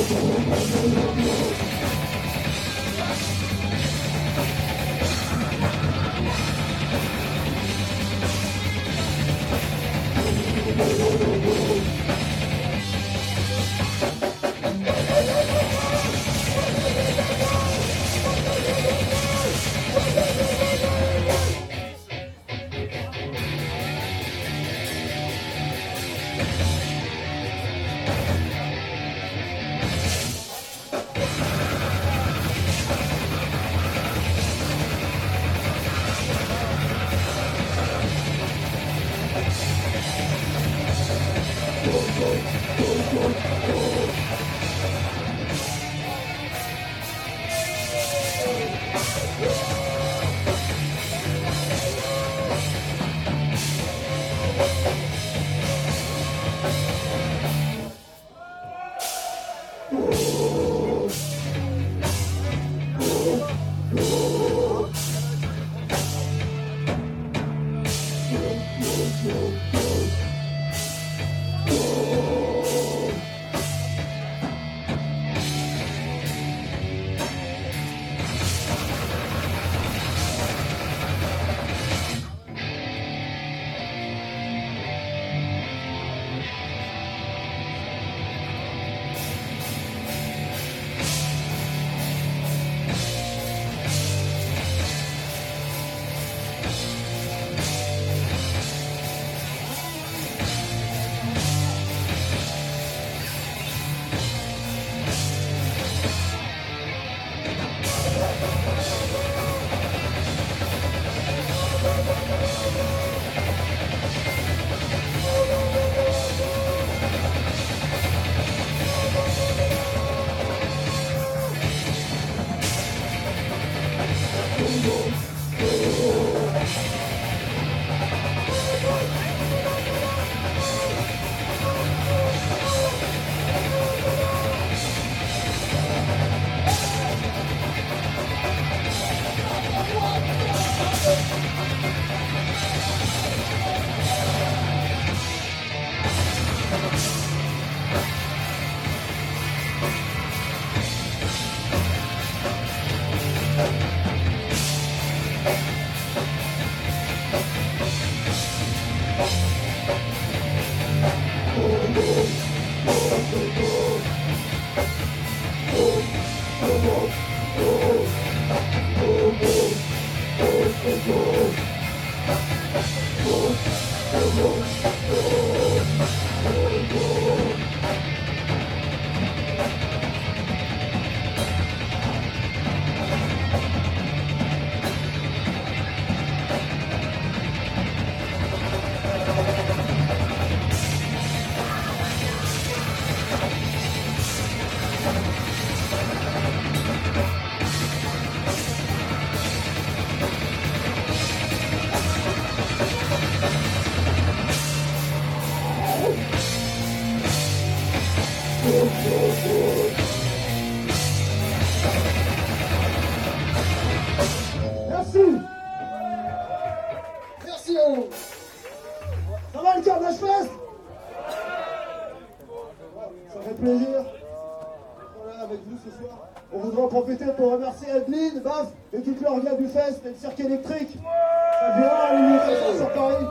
Pour remercier Adeline, Baf et toute l'orga du fest et le cirque électrique. Ça vient les sur Paris.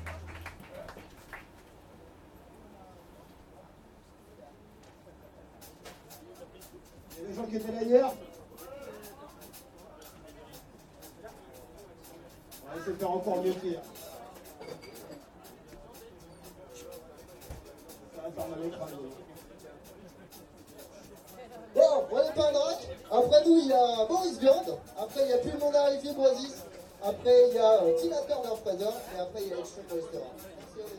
Il y a des gens qui étaient là hier. On va essayer de faire encore mieux qu'hier. Ça va faire mal au crâne. Bon, on est pas un drac. Après nous, il y a Boris Viand. Après, il y a Plus le monde arrivé, Boisis. Après, il y a Tina Turner Fraser. Et après, il y a Extreme Restaurant. Merci.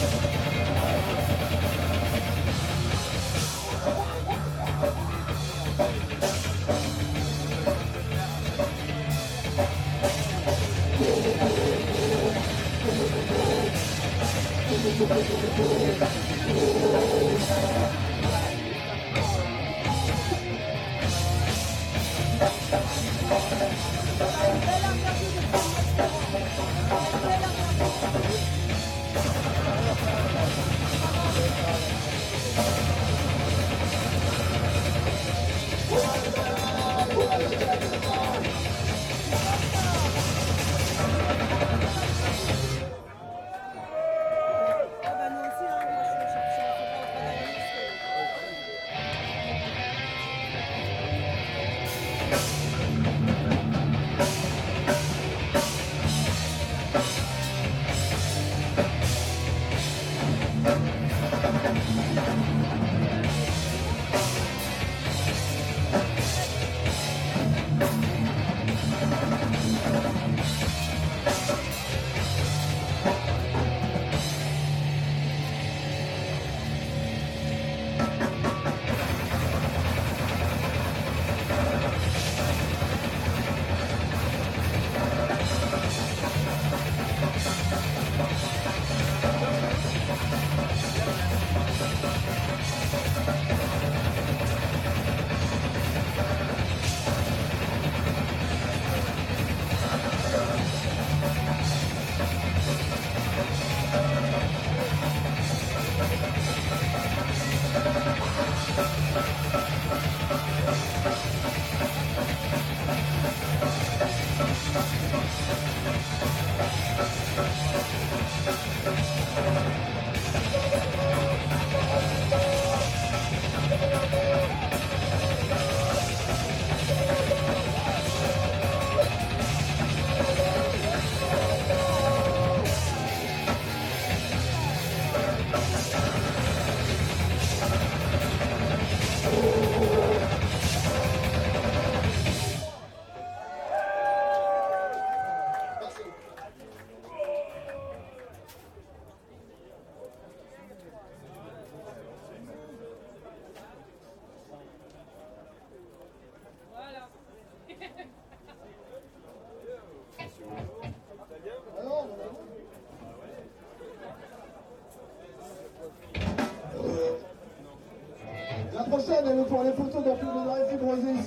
La prochaine, elle est pour les photos dans le live Fibrosis.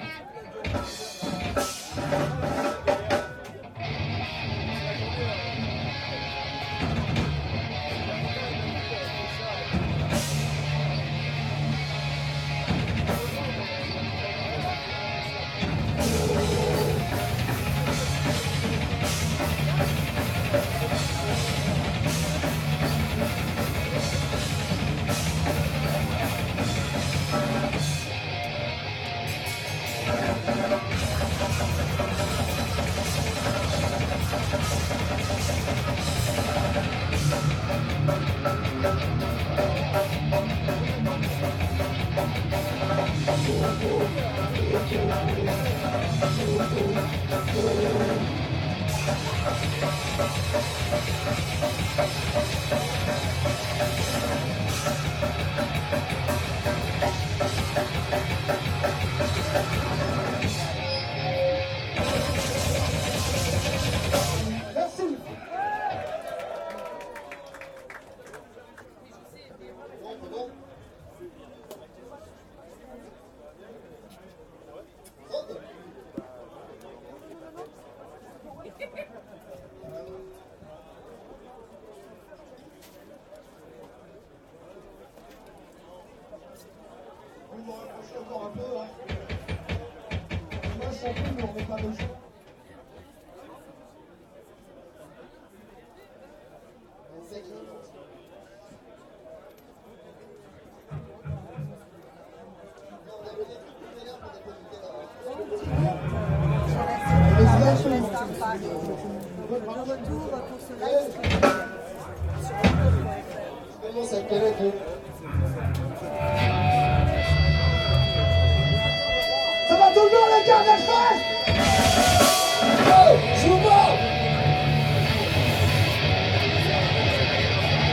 On va rapprocher encore un peu, hein. On lâche un peu, mais on met pas le jeu. Commence à connaître. Ça va tout le monde, les gars, next fest! Oh, je vous parle.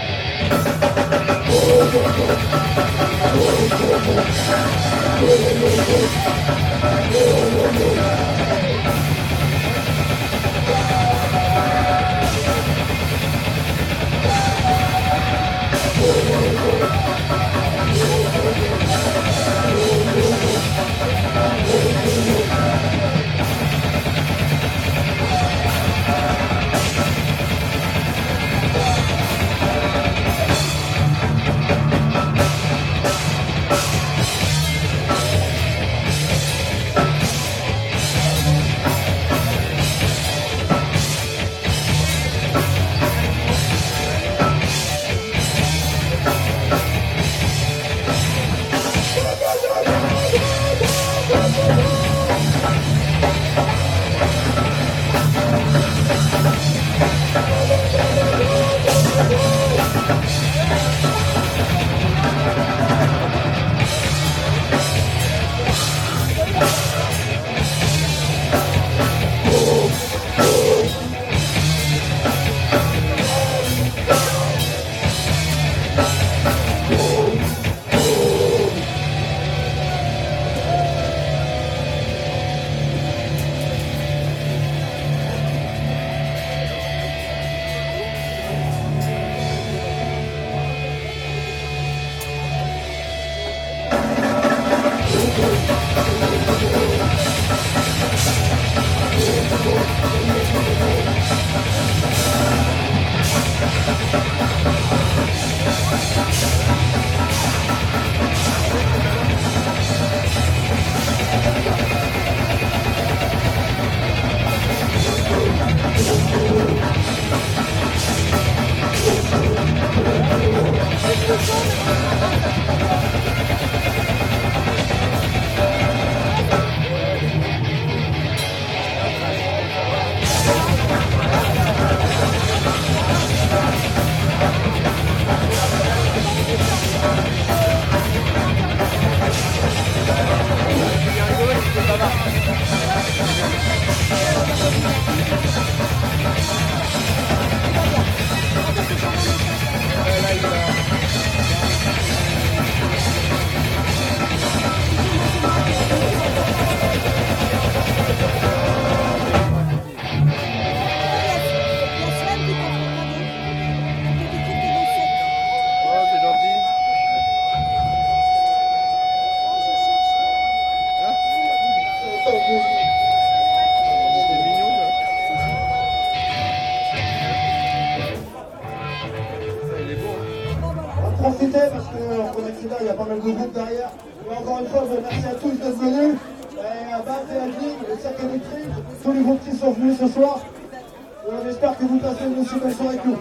Profitez parce qu'on connaît que là, il y a pas mal de groupes derrière. Et encore une fois, je vous remercie à tous d'être venus. Et à Bat et à Gilles, le cercle électrique, tous les groupes qui sont venus ce soir. J'espère que vous passez une aussi belle soirée que nous.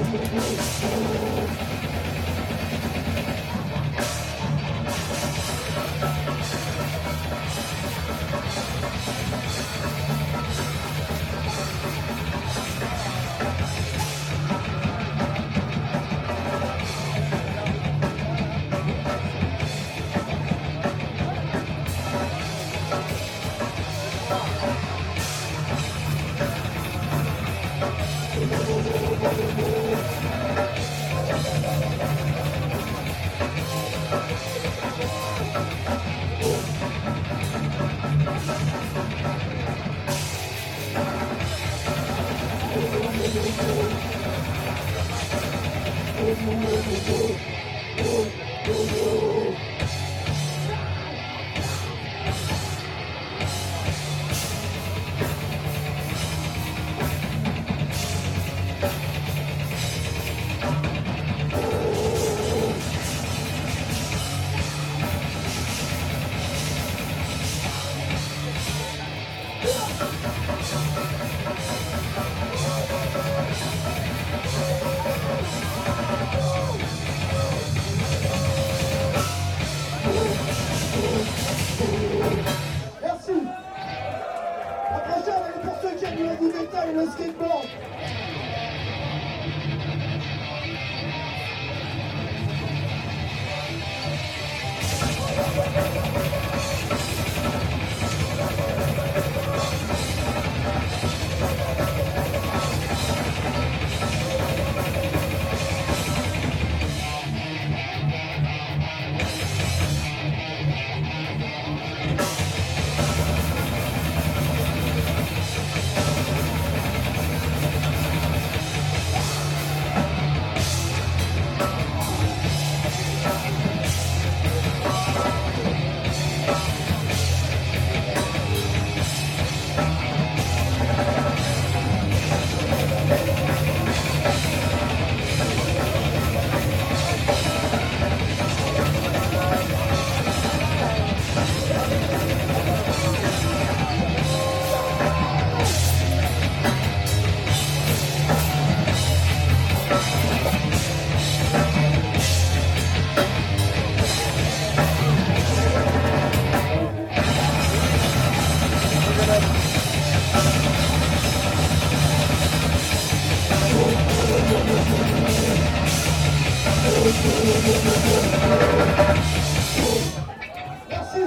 Merci.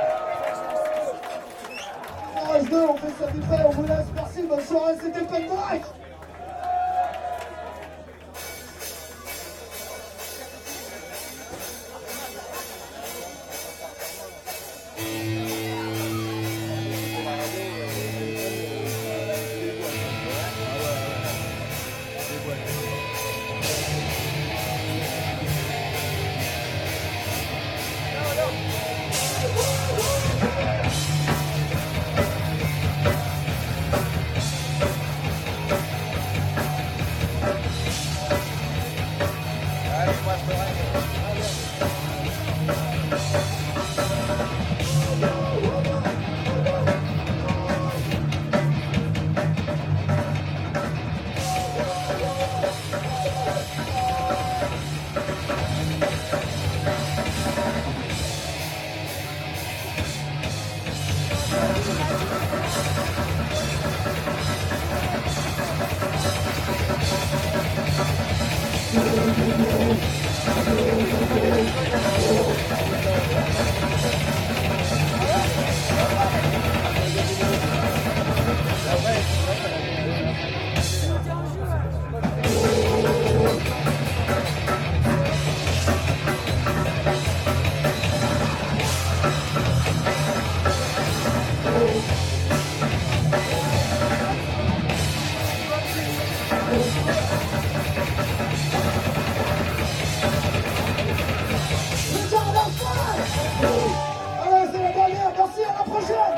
RS2, on fait ça vite fait, on vous laisse. Merci, bonne soirée, c'était Pendrake. Allez, c'est la dernière, merci, à la prochaine.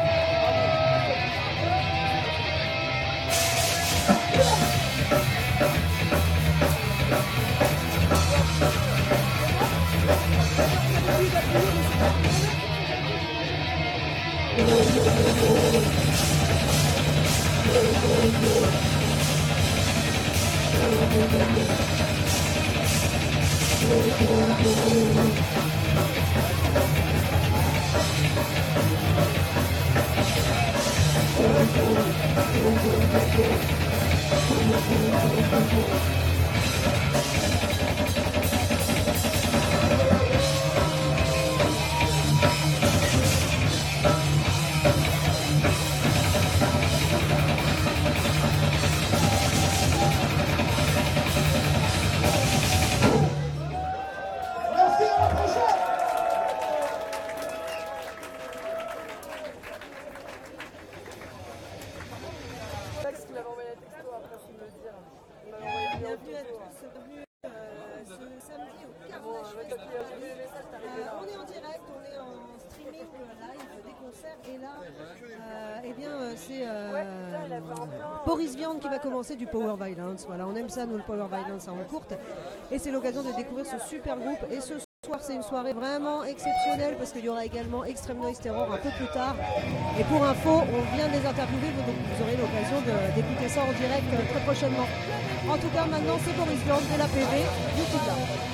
Bienvenue à tous, bienvenue ce samedi au Carnage Festival. On est en direct, on est en streaming live des concerts et là, eh bien c'est Boris Vian qui va commencer du Power Violence. Voilà, on aime ça nous le Power Violence en courte et c'est l'occasion de découvrir ce super groupe et ce soir c'est une soirée vraiment exceptionnelle parce qu'il y aura également Extreme Noise Terror un peu plus tard et pour info on vient de les interviewer donc vous aurez l'occasion d'écouter ça en direct très prochainement. En tout cas maintenant c'est Boris Vian de la PV du Tita.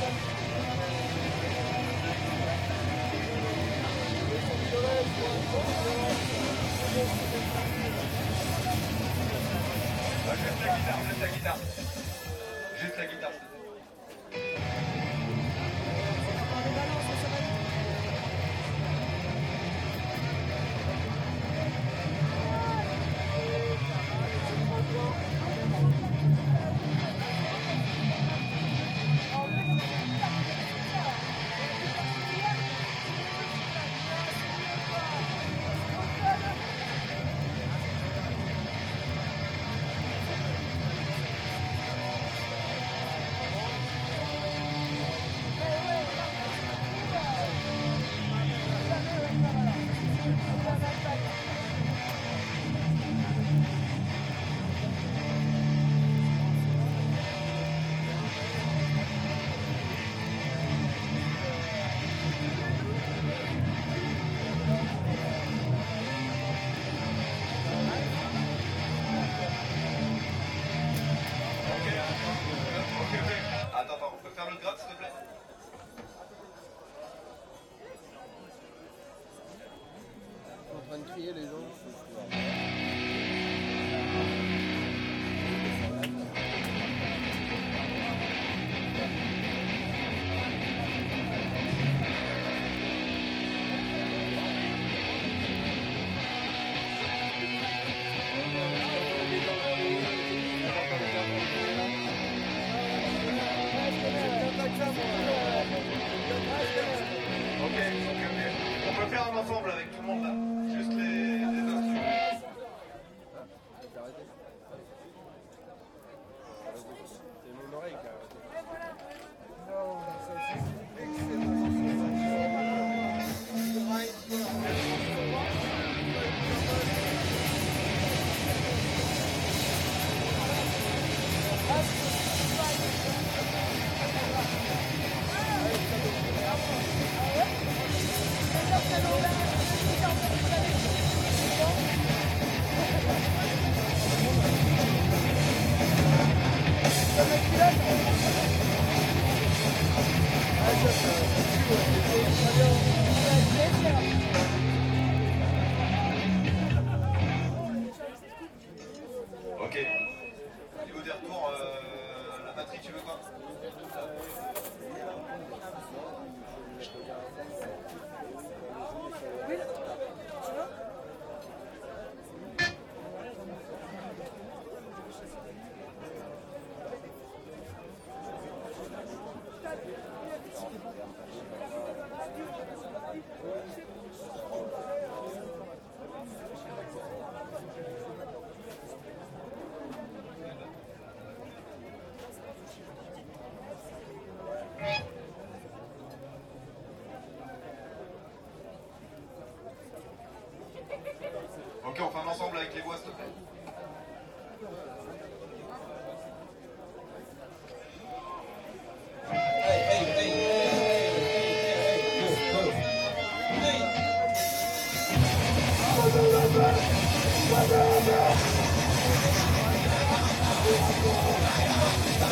Juste la guitare. Juste la guitare. Attends, on peut faire le grade s'il te plaît? En train de crier les gens. Ok. On peut faire un ensemble avec tout le monde là. Juste les instruments. C'est mon oreille qui a arrêté. Ok. Au niveau des retours, la batterie, tu veux quoi? Ok, on fait un ensemble avec les voix, s'il te plaît. Hey!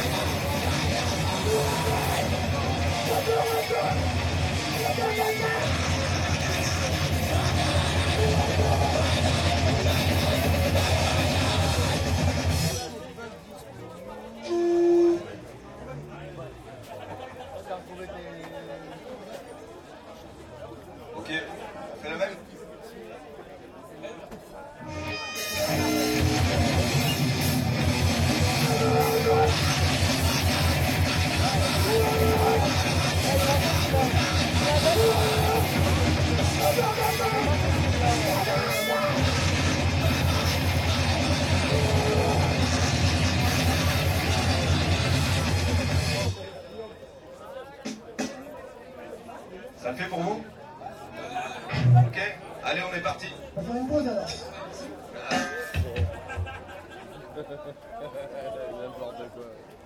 N'importe quoi.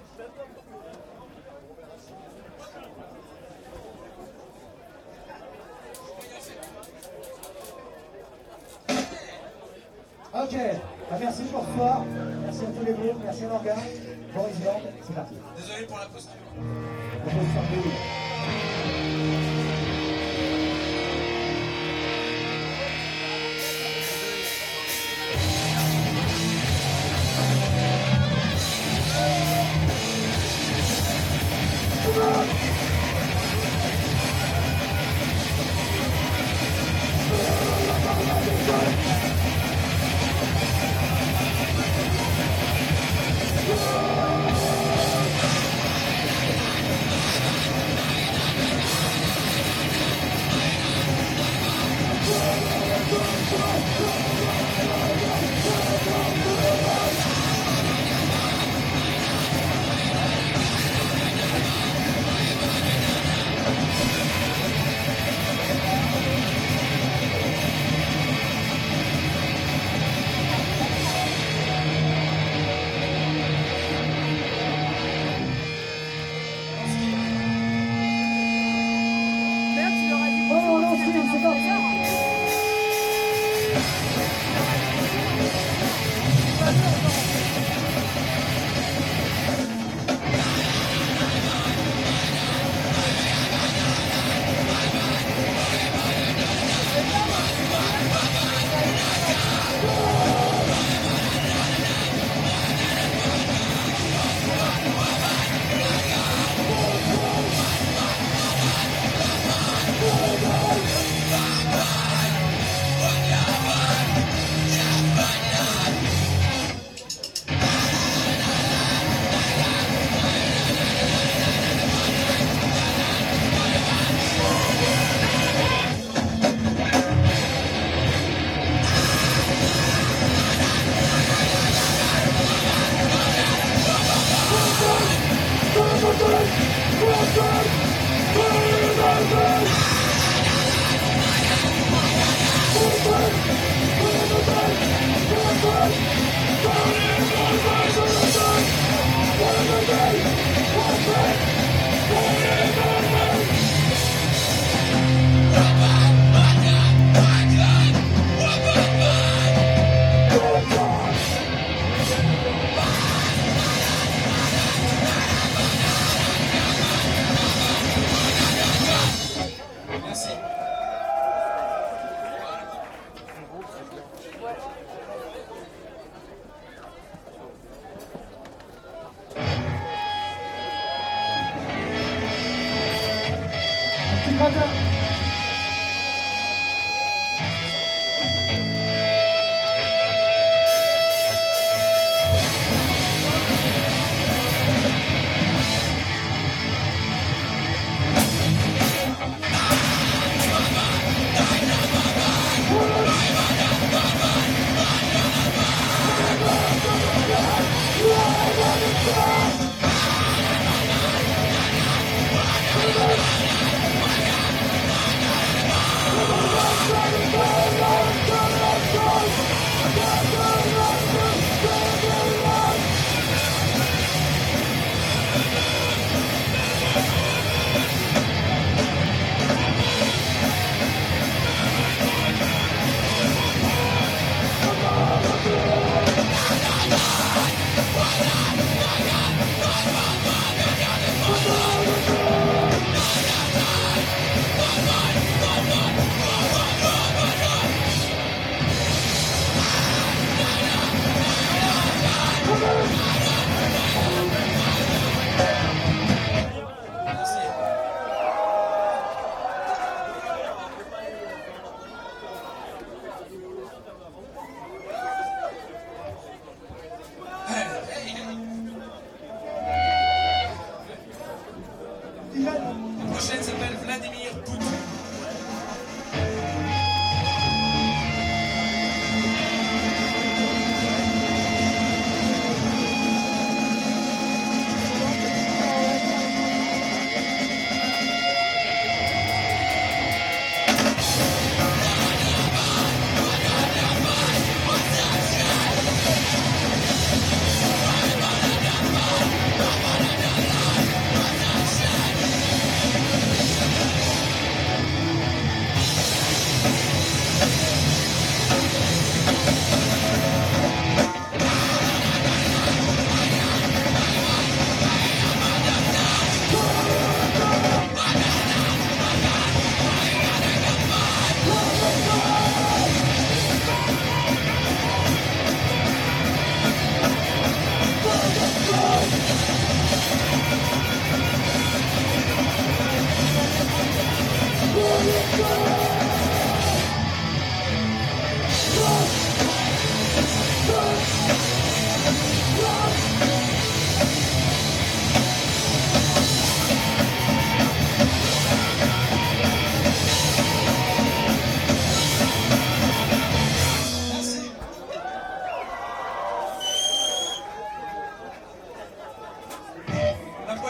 Ok, merci pour ce soir, merci à tous les groupes, merci à Morgan, Boris Vian, c'est parti. Désolé pour la posture. La posture de oui.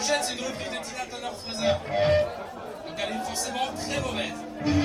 prochaine, c'est une reprise de Tina Turner-Fraser. Donc elle est forcément très mauvaise.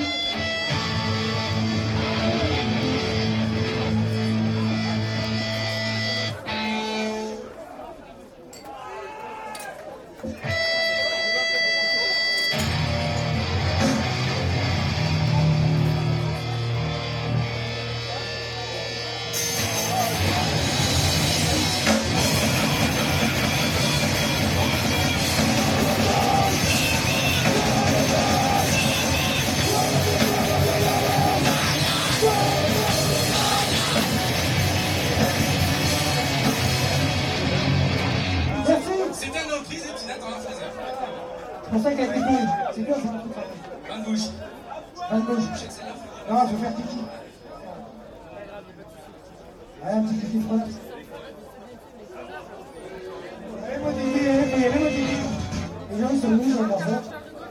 C'était une reprise de Tina Turner-Fraser. C'est pour ça qu'elle a été cool. C'est quoi ça? Bain de bouche. Bain de bouche. Je sais que c'est la folie. Non, je vais faire kiki. Allez, un petit kiki front. Allez, moi, Didi, allez, moi, Didi. Les gens, ils sont venus dans le morceau.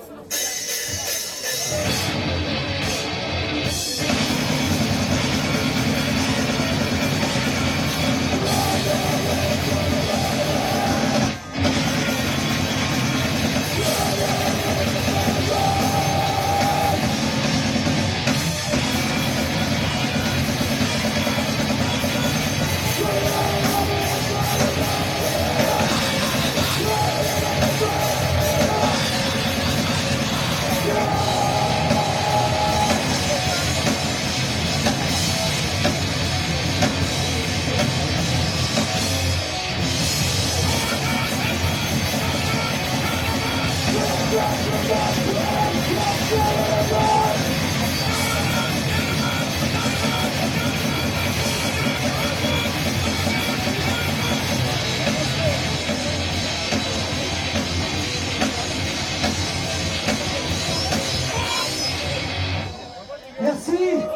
Merci.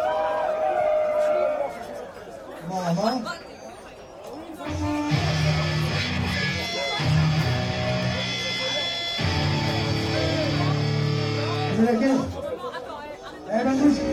Voilà. C'est laquelle? Eh ben, douce.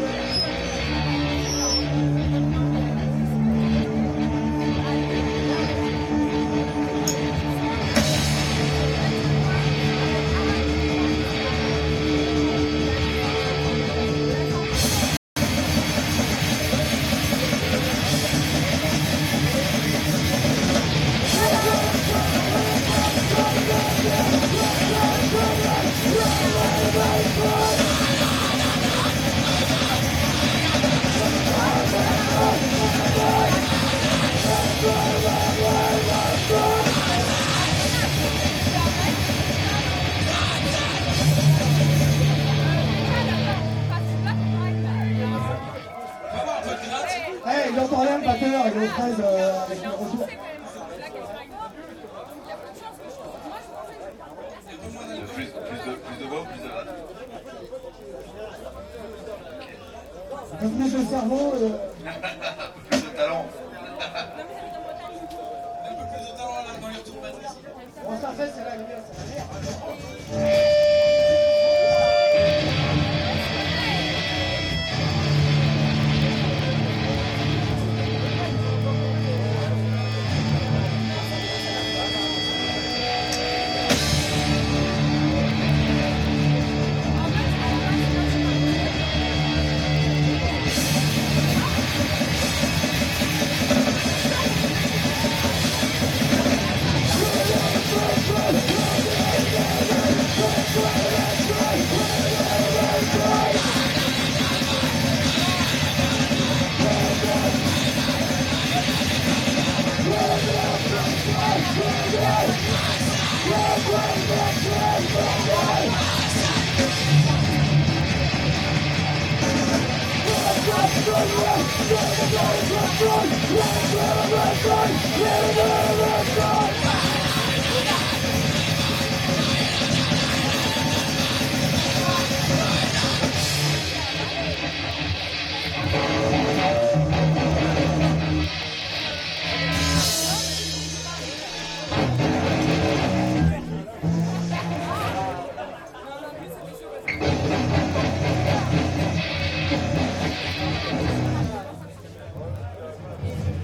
Il entend rien le batteur, il est au 13 avec le retour. Plus de voix, plus de rate. Un peu plus de cerveau. Plus de talent. Un peu plus de talent dans les retours batterie. Bon, ça fait, c'est la lumière.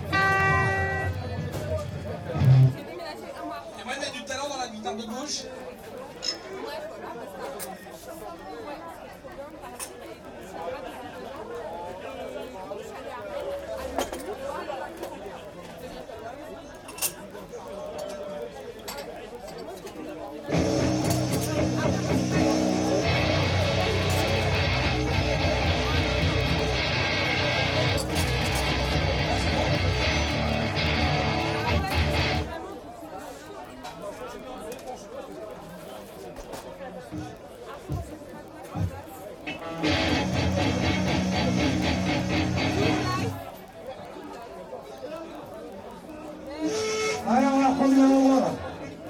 Et moi, il y a du talent dans la guitare de gauche. Allez, on va reprendre le moment là.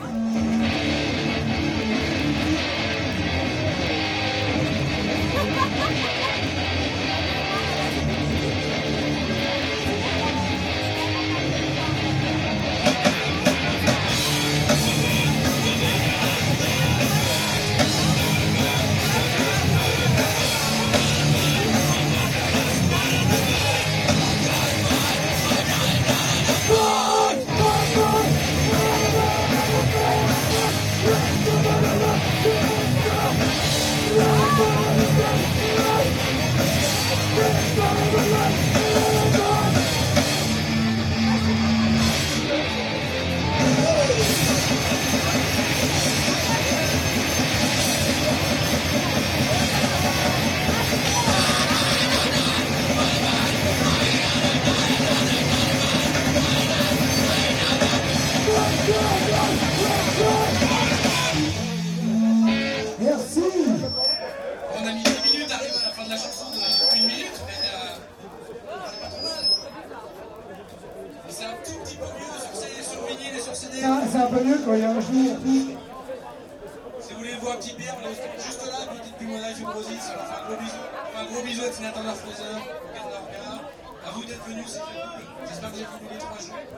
Merci. On a mis 10 minutes à arriver à la fin de la chanson, de 1 minute, mais c'est pas trop mal. C'est un tout petit peu mieux sur vinyle et sur CD. C'est un peu mieux quand il y a un jour. Si vous voulez voir un petit bière, on est juste là, vous dites plus mon âge, je vous grossis, on fait un gros bisou. Un gros bisou à Tina Turner Fraser, Ken Norga. À vous d'être venus, c'est cool. J'espère que vous avez voulu les 3 jours.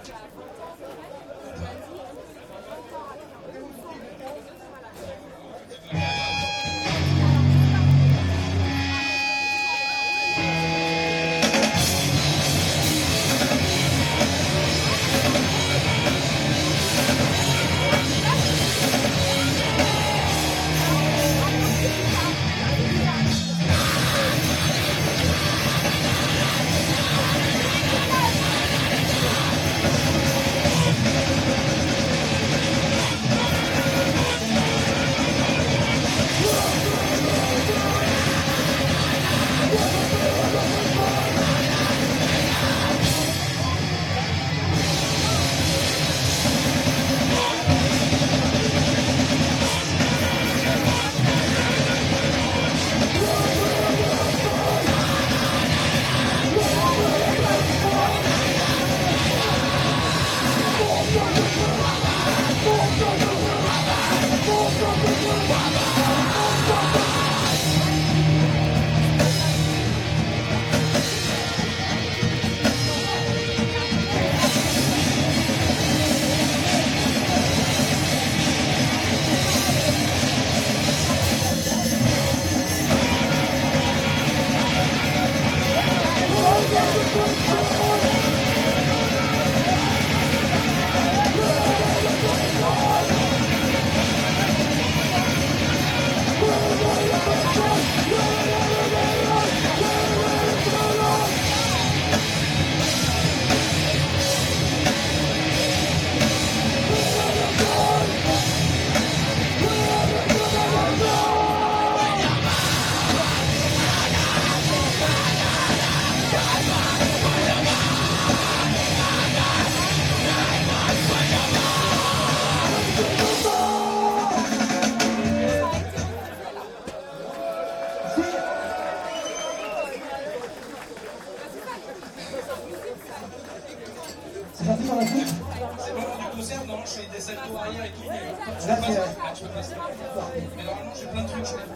C'est parti par la suite. C'est bon, du concert, normalement je fais des saltos arrière et tout, mais Là, c'est... tu peux passer. Mais normalement j'ai plein de trucs, je fais.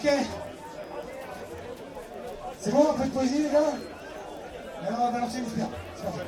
Ok. C'est bon, un peu de poésie les gars? Alors on va lancer une fleur. C'est parti.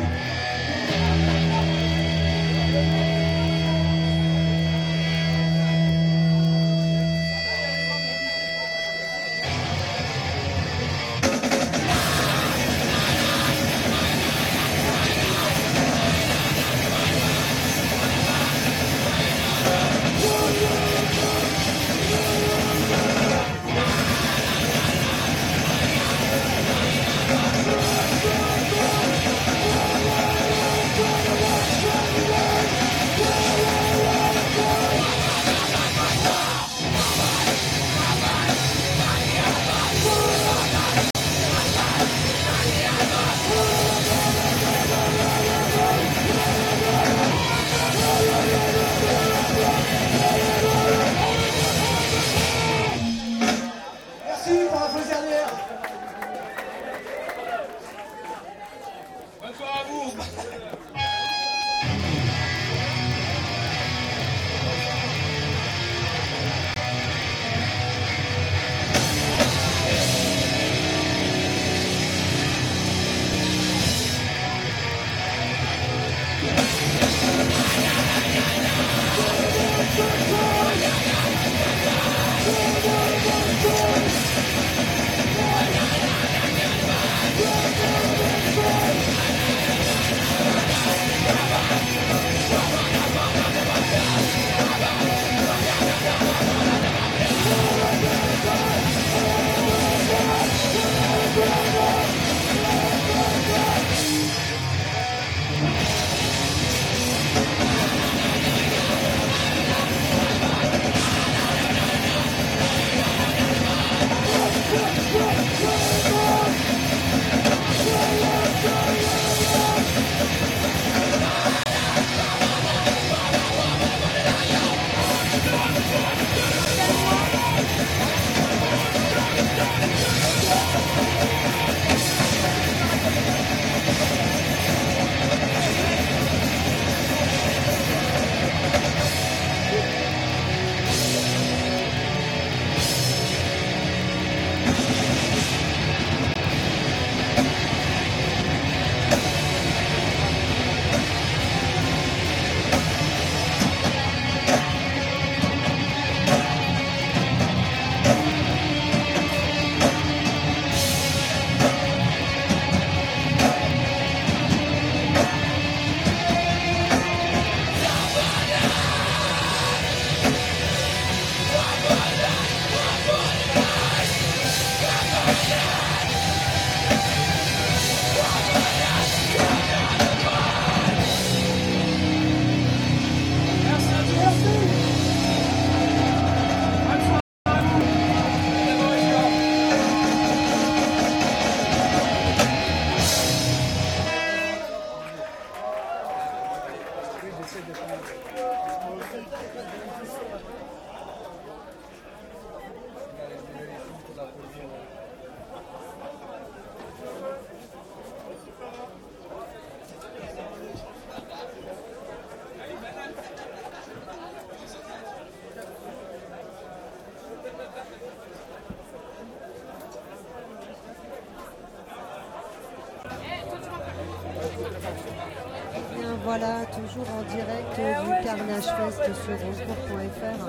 Voilà, toujours en direct du Carnage Fest sur rosecourt.fr.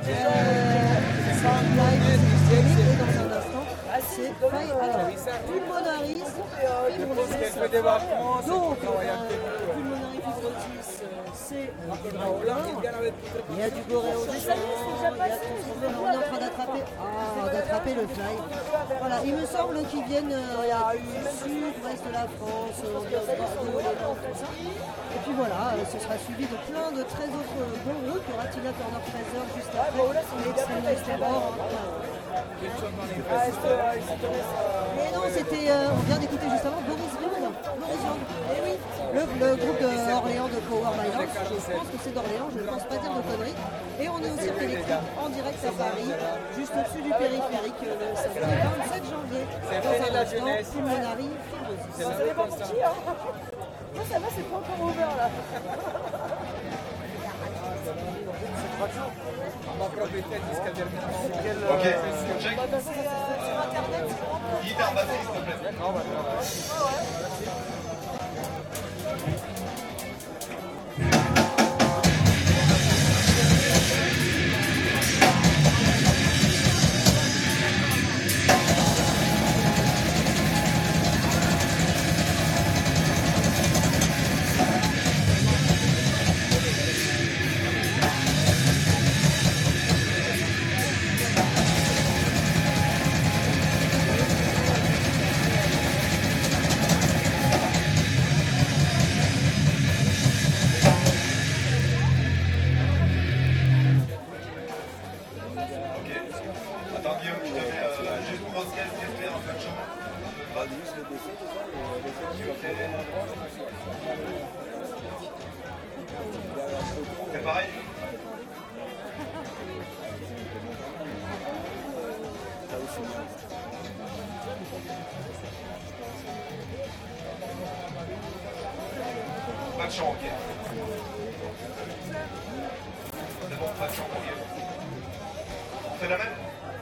C'est live et dans un instant, c'est Pulmonaris Fibrosis. Donc, Pulmonaris Fibrosis, c'est il y a du Goréo, il y a tout. On est en train d'attraper le fly. Voilà, il me semble qu'ils viennent du sud-ouest de la France, tout ça. Et puis voilà, ce sera suivi de plein de très autres bons groupes. Il y aura Tina Turner Fraser juste après, Extremely Terror. Mais non, c'était, on vient d'écouter juste avant Boris Vian. Et oui, le groupe d'Orléans de Power Violence. Je pense que c'est d'Orléans, je ne pense pas dire de conneries. Et on est au Cirque électrique en direct à Paris, juste au-dessus du périphérique, le samedi 27 janvier. Dans un instant, Pulmonaris Fibrosis. Ça n'est pas parti, hein. Non, ça va, c'est pas encore ouvert là. Ok, check. Guitare, batterie, s'il te plaît. Attends Guillaume, je te mets juste grosse caisse, j'espère, un peu de champ, un peu de gratte. C'est pareil. Pas de chant, ok. C'est bon, pas de chant, ok. On fait la même?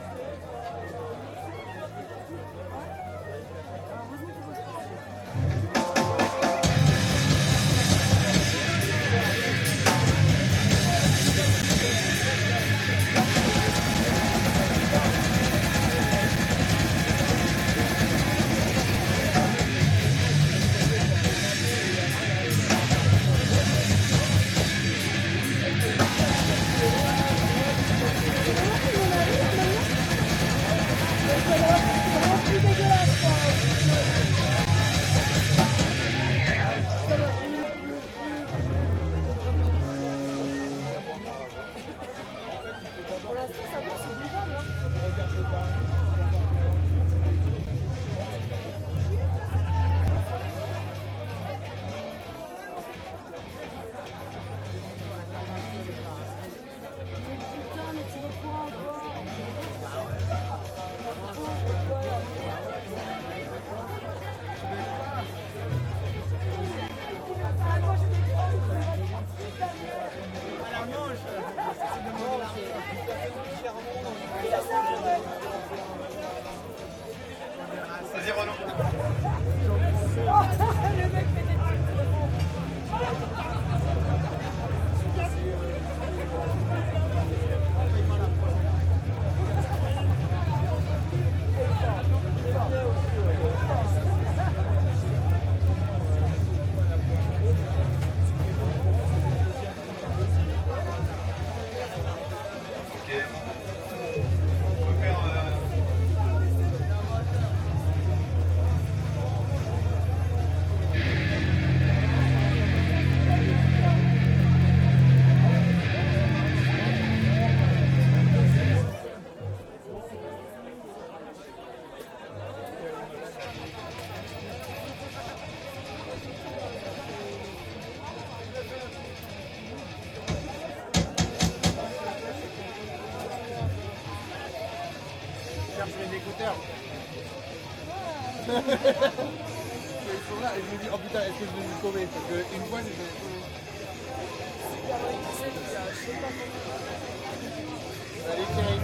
Vas-y Renaud. Les écouteurs. Ils sont là et je me dis oh putain est-ce que je vais me sauver parce qu'une fois c'était salut Thierry.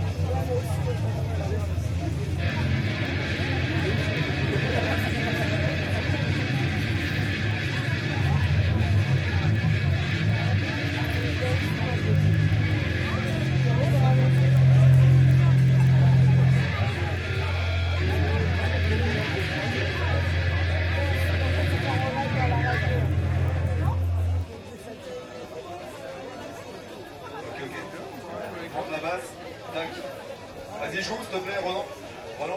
La basse, tac. Vas-y, joue, s'il te plaît, Roland. Roland.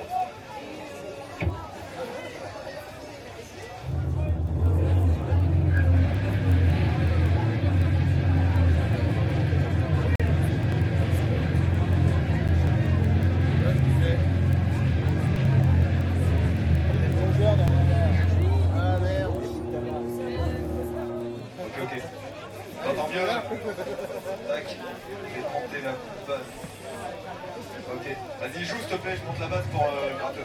Ok. T'entends bien là? Tac. Je vais monter la basse. Ok. Vas-y, joue s'il te plaît, je monte la basse pour le gratteux.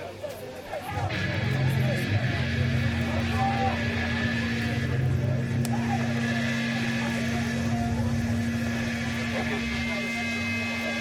Ok.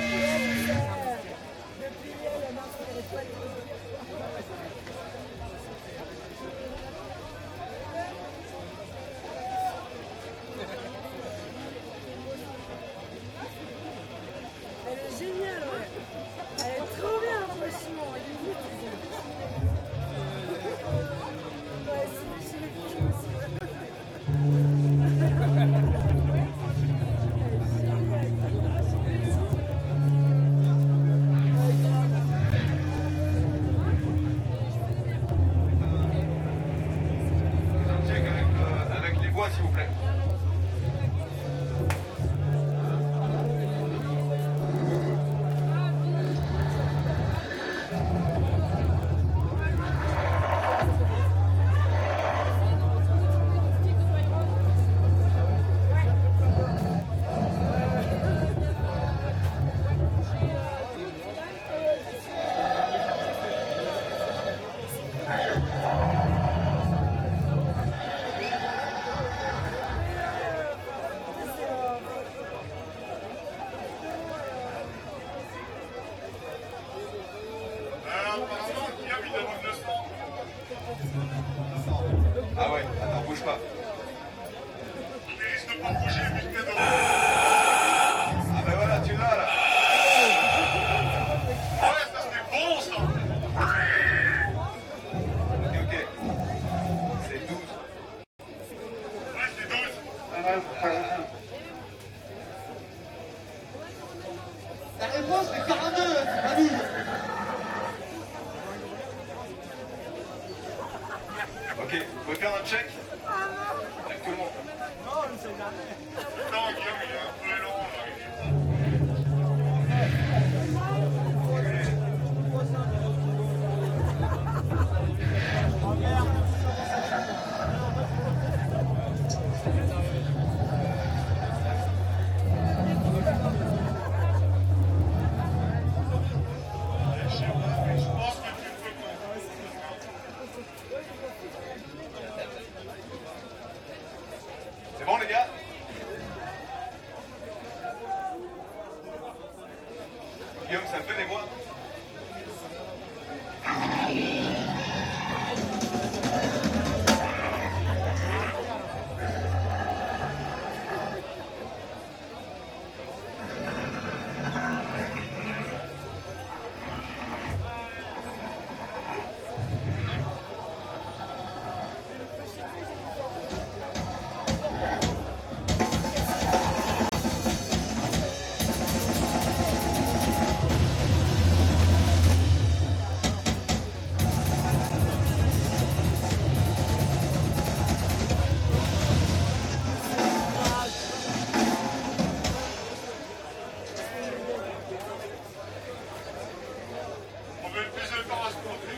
voix, s'il vous plaît. Ah ouais, attends, bouge pas. Ah ben voilà, tu l'as là. Ouais, ça c'était bon ça. Ok. C'est 12. Ouais, c'est 12. La réponse c'est 42, Manu. Ok, vous pouvez faire un check avec tout le monde. Non, je sais jamais. Non, Guillaume, il est un peu long. C'est bon les gars? Guillaume, ça me fait des voix? On veut plus de temps à se compter.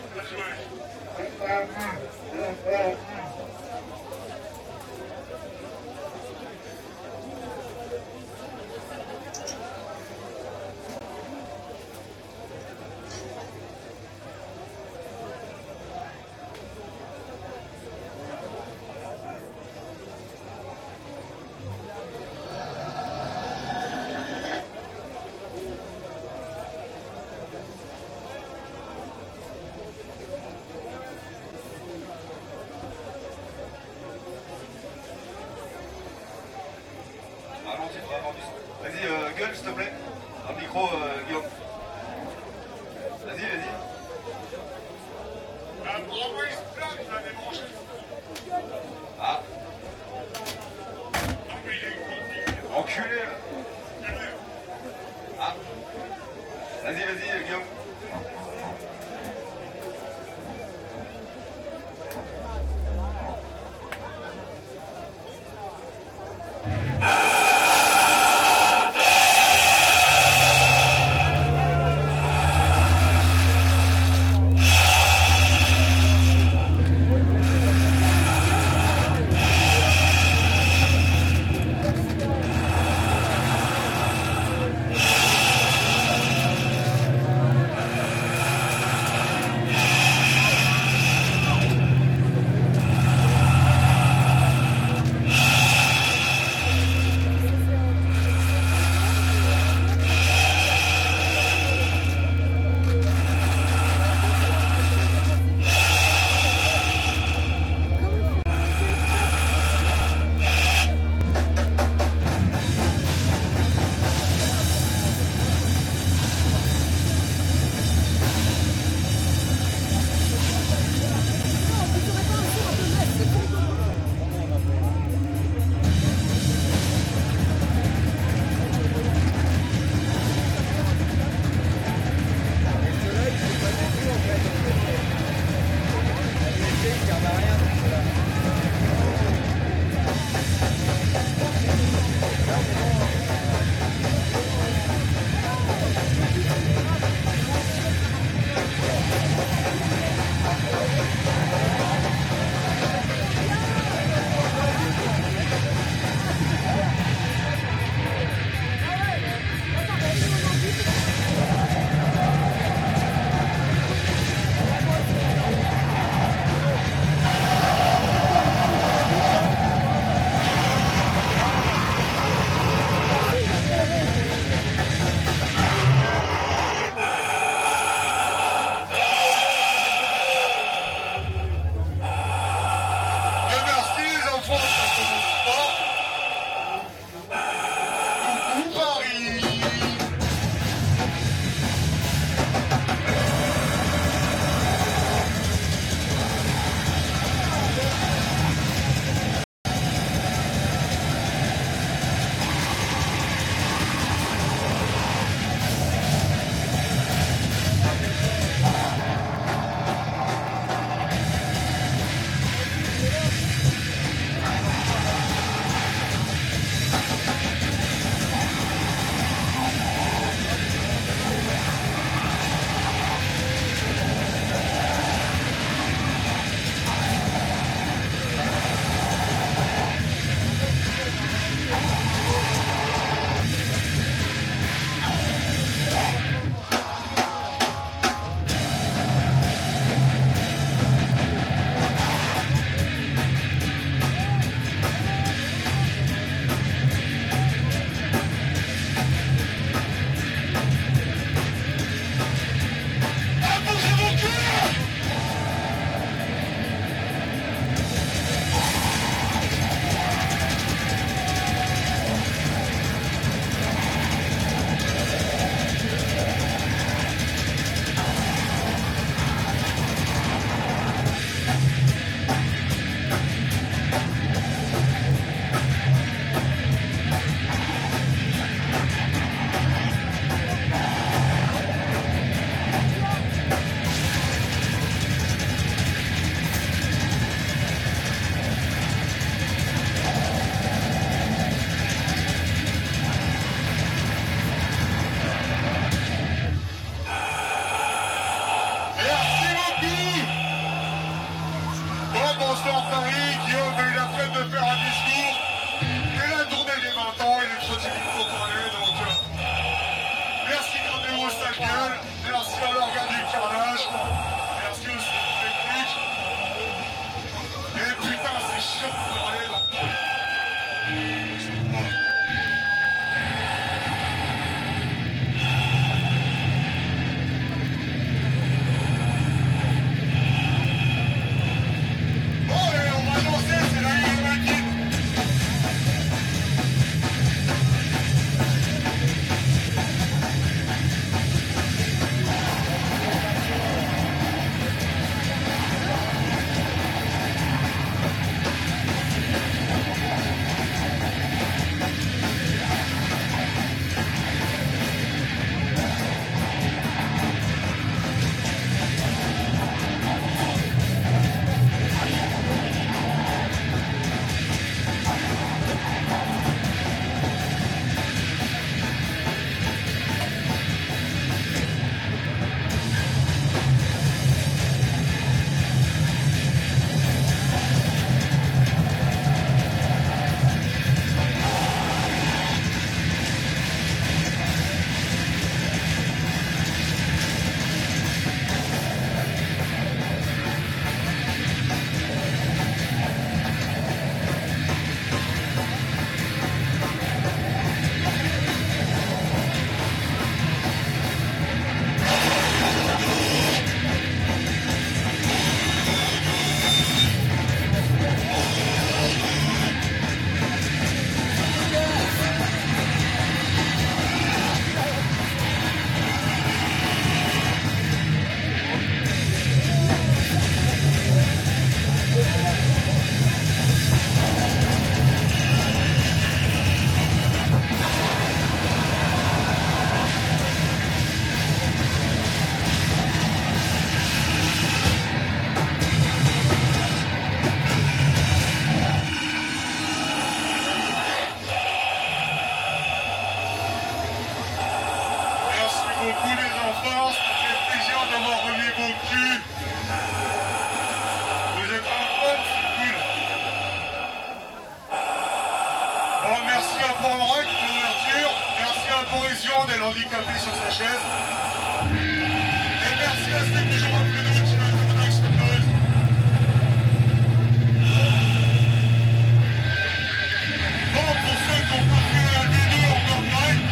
Allons-y, vraiment du son. Vas-y, gueule s'il te plaît. Un micro, Guillaume. Vas-y, vas-y. Ah. Enculé là. Ah. Vas-y, vas-y, Guillaume. Handicapé sur sa chaise. Et merci à ceux qui jouent après nous qui nous ont explosé. Bon, pour ceux qui ont continué à dédouer en direct.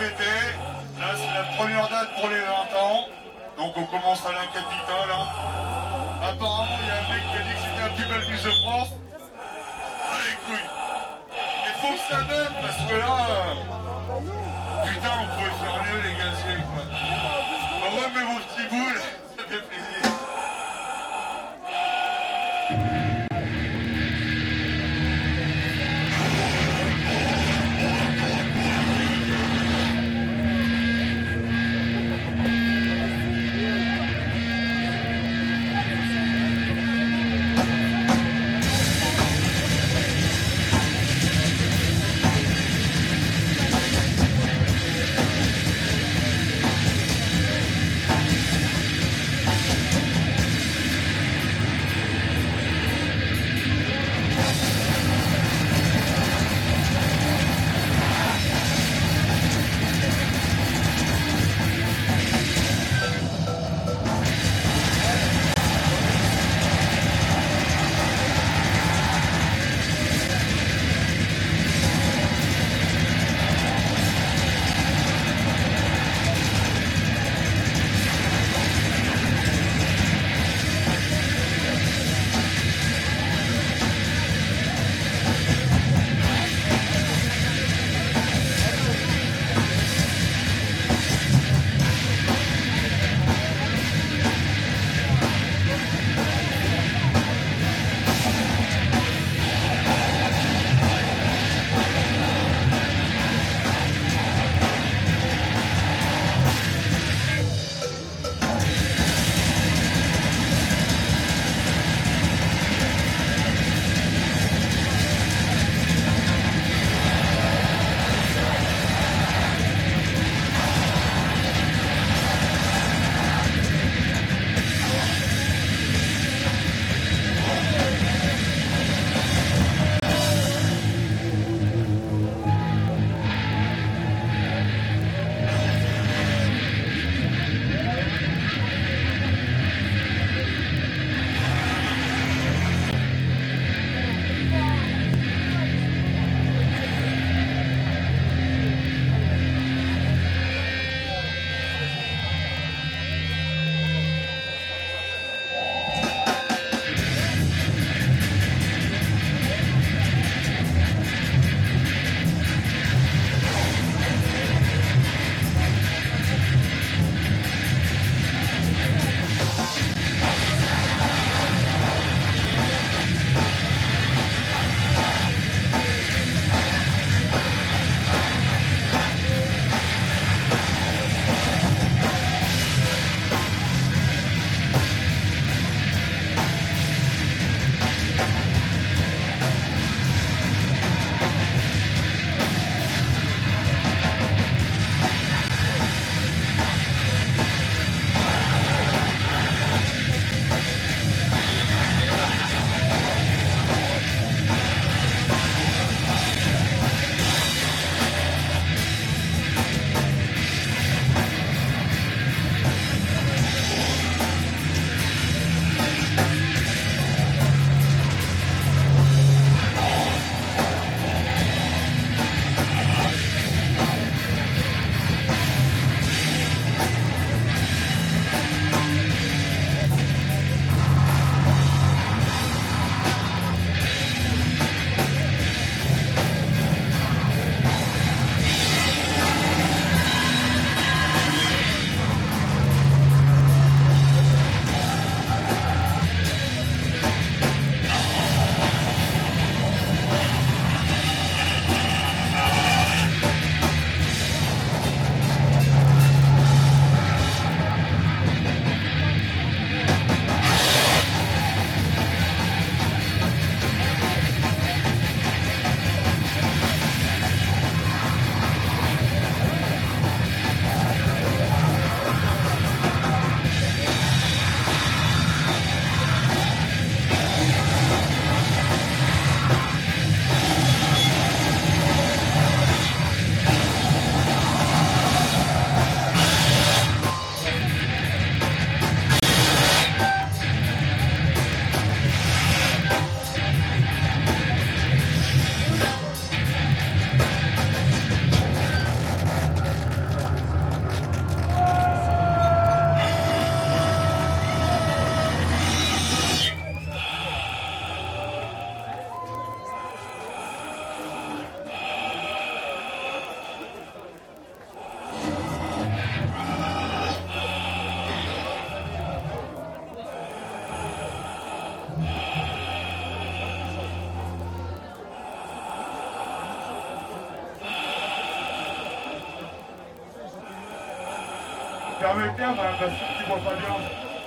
fêter. Là, c'est la première date pour les 20 ans. Donc on commence à la capitale. Hein. Apparemment, il y a un mec qui a dit que c'était la plus belle bus de France. Allez, couilles. Il faut que ça donne, parce que là... putain, on pourrait faire mieux, les gaziers, quoi. Bon, ouais, mais vos petits boules, ça fait plaisir. Permettez, madame la soeur, qui voit pas bien.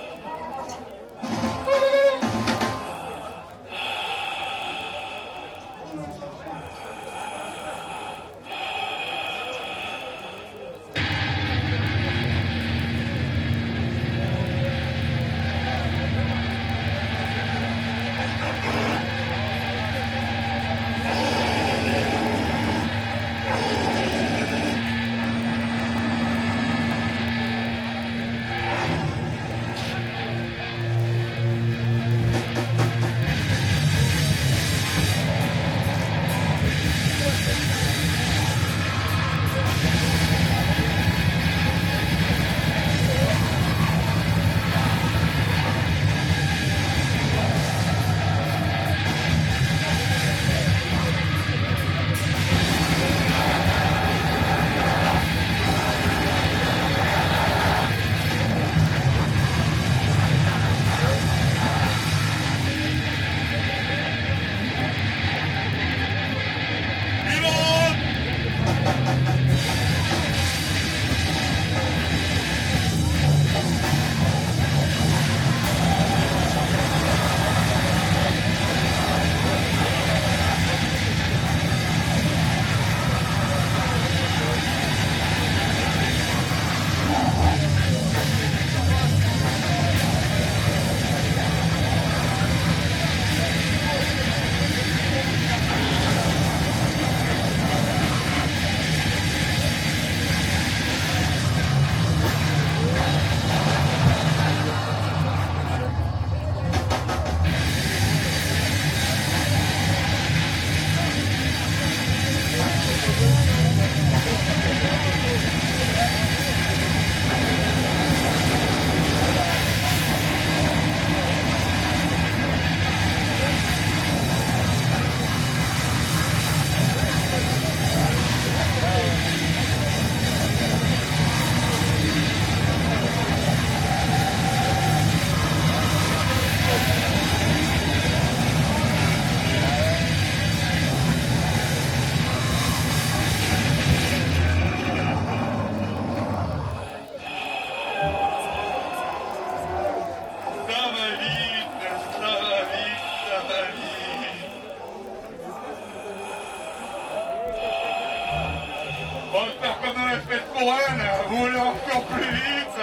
On va faire comme dans la fête foraine, rouler encore plus vite.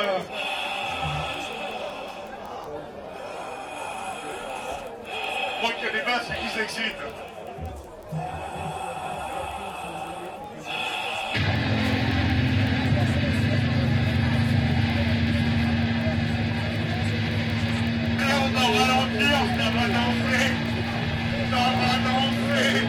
Je crois qu'il y a des masses qui s'excitent. Et on va ralentir, ça va danser. Ça va danser.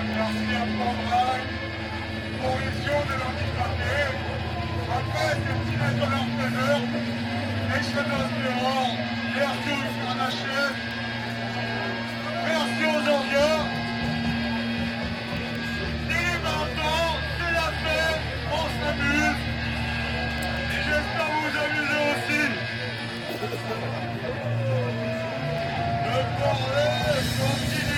merci à Pandrac pour les sions de l'handicapé. Après, c'est le petit national faiseur, ex-national, merci aux Carnachets, merci aux Angiens. C'est les 20 ans, c'est la fête, on s'amuse. Et j'espère vous amuser aussi. Le parler continue.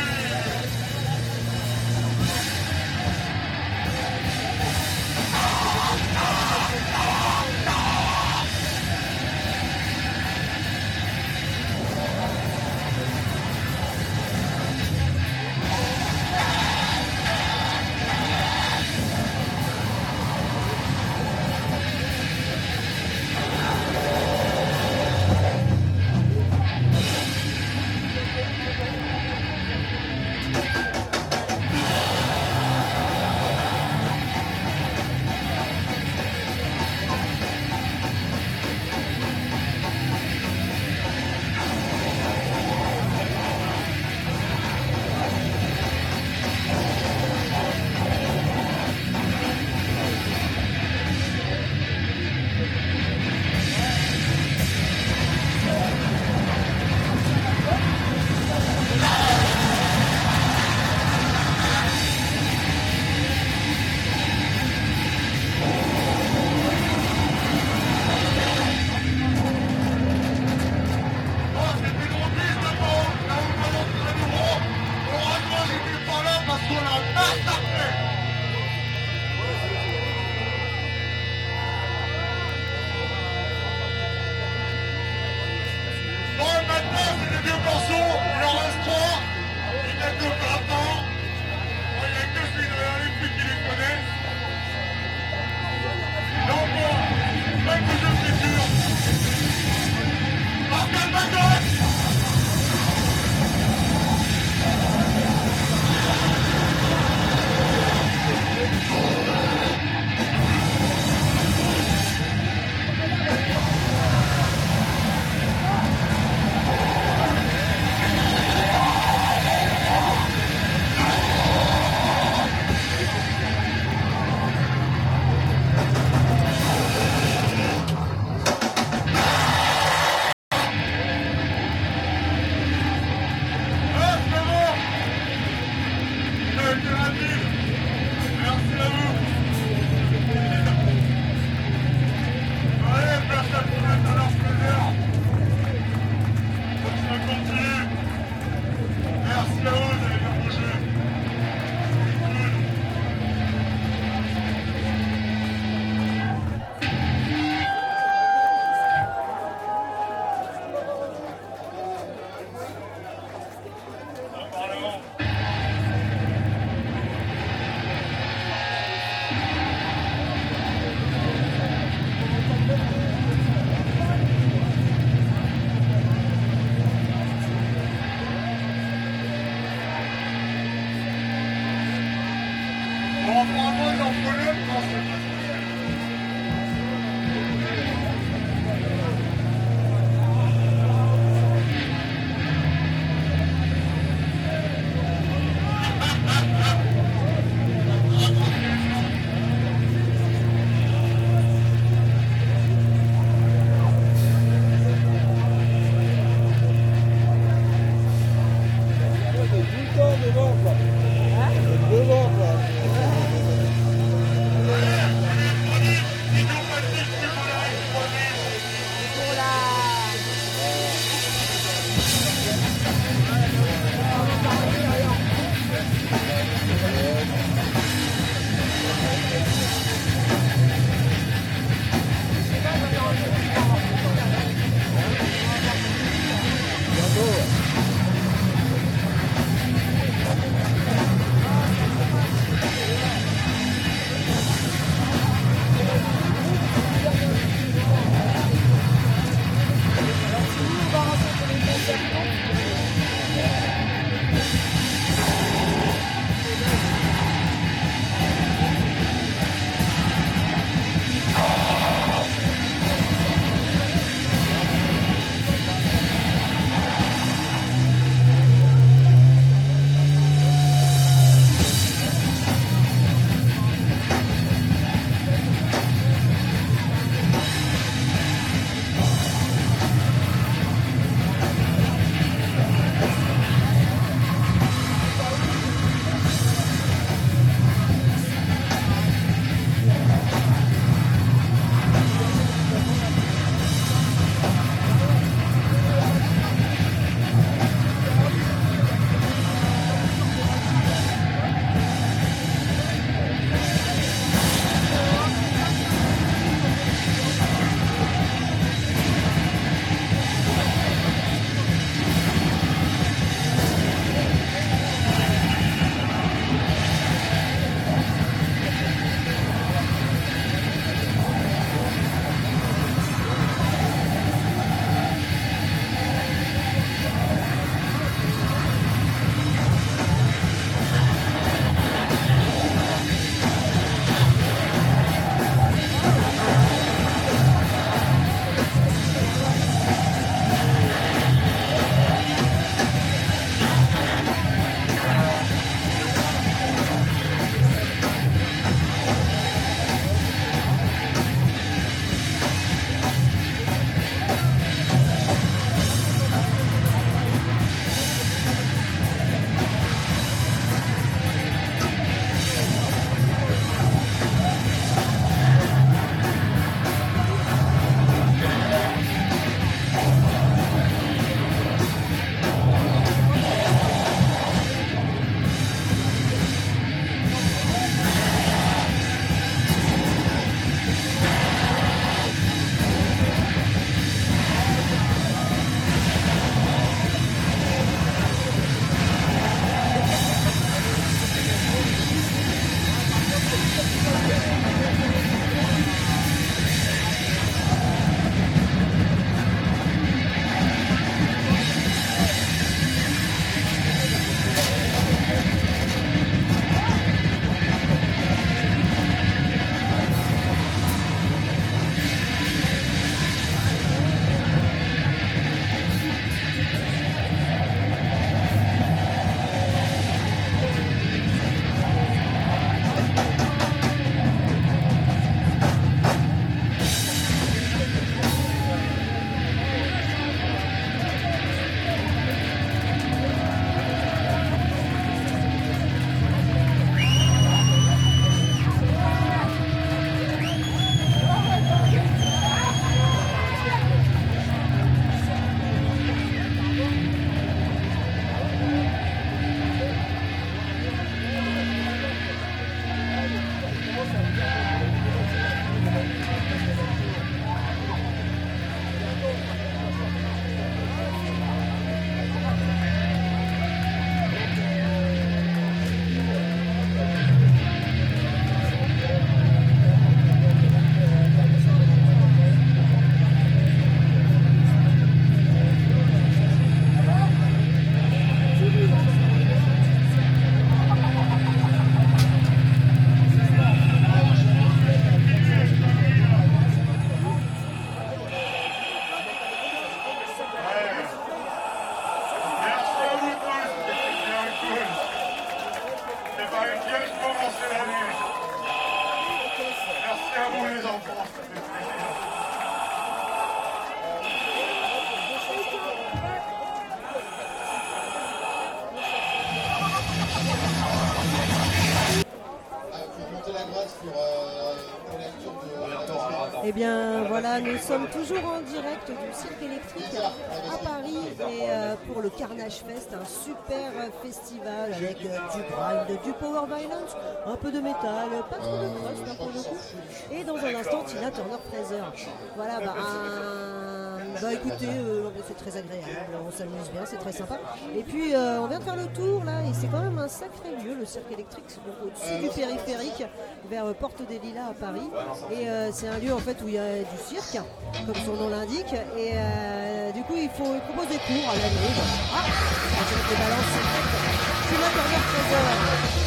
Eh bien voilà, nous sommes toujours en direct du Cirque électrique à Paris et pour le Carnage Fest, un super festival avec du grind, du power violence, un peu de métal, pas trop de crust hein, pour le coup. Et dans un instant, Tina Turner-Fraser. Voilà, écoutez, c'est très agréable, on s'amuse bien, c'est très sympa. Et puis on vient de faire le tour là, et c'est quand même un sacré lieu, le Cirque électrique, donc au-dessus du périphérique, vers Porte des Lilas à Paris. Et c'est un lieu en fait où il y a du cirque, comme son nom l'indique, et du coup il propose des cours à l'année. Ah, des balances, c'est Tina Turner-Fraser.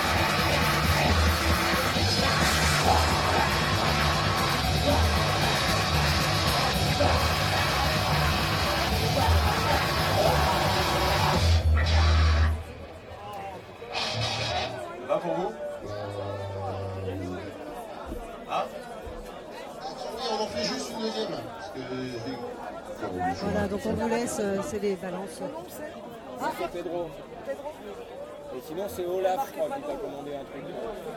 Va pour vous? Hein? On en fait juste une deuxième. Parce que... Voilà, donc on vous laisse, c'est les balances. Ah, c'est Pedro. Et sinon, c'est Olaf, je crois, qui t'a commandé un truc.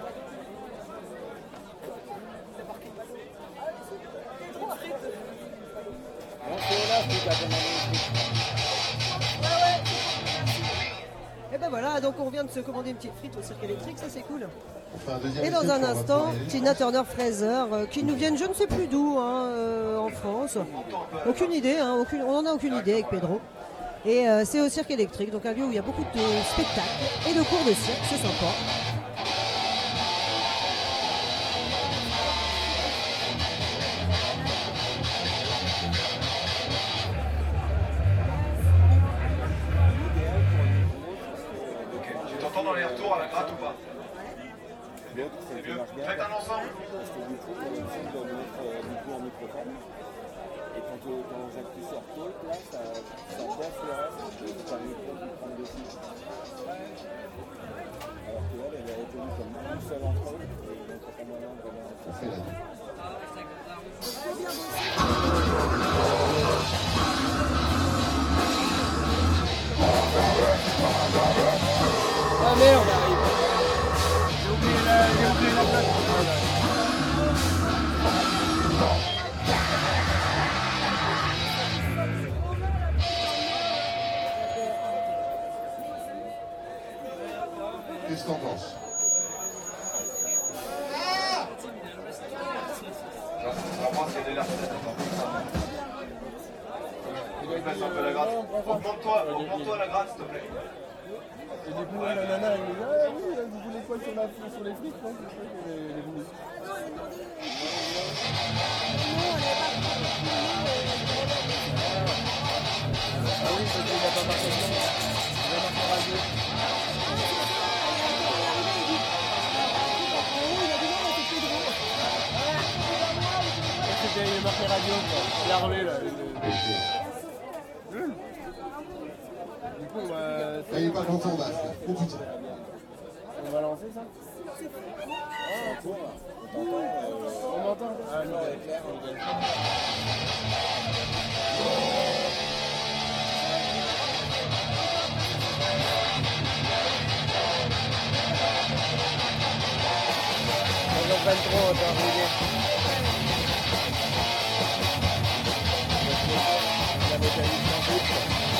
Non, c'est Olaf qui t'a commandé un truc. Et ben voilà, donc on vient de se commander une petite frite au Cirque électrique, ça c'est cool. Enfin, et dans un instant, Tina Turner-Fraser, qui nous viennent je ne sais plus d'où en France. Aucune idée, hein, on n'en a aucune idée avec Pedro. Et c'est au Cirque électrique, donc un lieu où il y a beaucoup de spectacles et de cours de cirque, c'est sympa. Dans les retours à la gratte ou pas? C'est mieux. Faites un ensemble. Parce que du coup, on doit mettre du coup en microphone. Et quand j'appuie sur talk, là, ça baisse le reste. C'est un micro qui prend dessus. Alors qu'elle, elle est retenue comme une seule entre eux. Et donc, c'est pas moyen de vraiment... On fait la nuit. Ah merde, arrive. J'ai oublié la place. Qu'est-ce que t'en penses? Alors moi c'est de l'air peut-être. Il passe un peu la gratte. Augmente-toi la gratte s'il te plaît. Et du coup, la nana, elle me dit ah oui, vous voulez quoi sur les frites? Non, c'est ça qu'elle voulait. Ah oui, c'est qu'il n'y a pas parfaitement. Il y a marqué radio. C'était marqué radio, quoi. L'armée, là. Du coup, il n'est pas content, là. Oh putain. On va lancer ça? Ah, cool. On m'entend? Ah, non, elle est claire. On va 23, on va arriver. La mécanique en boucle.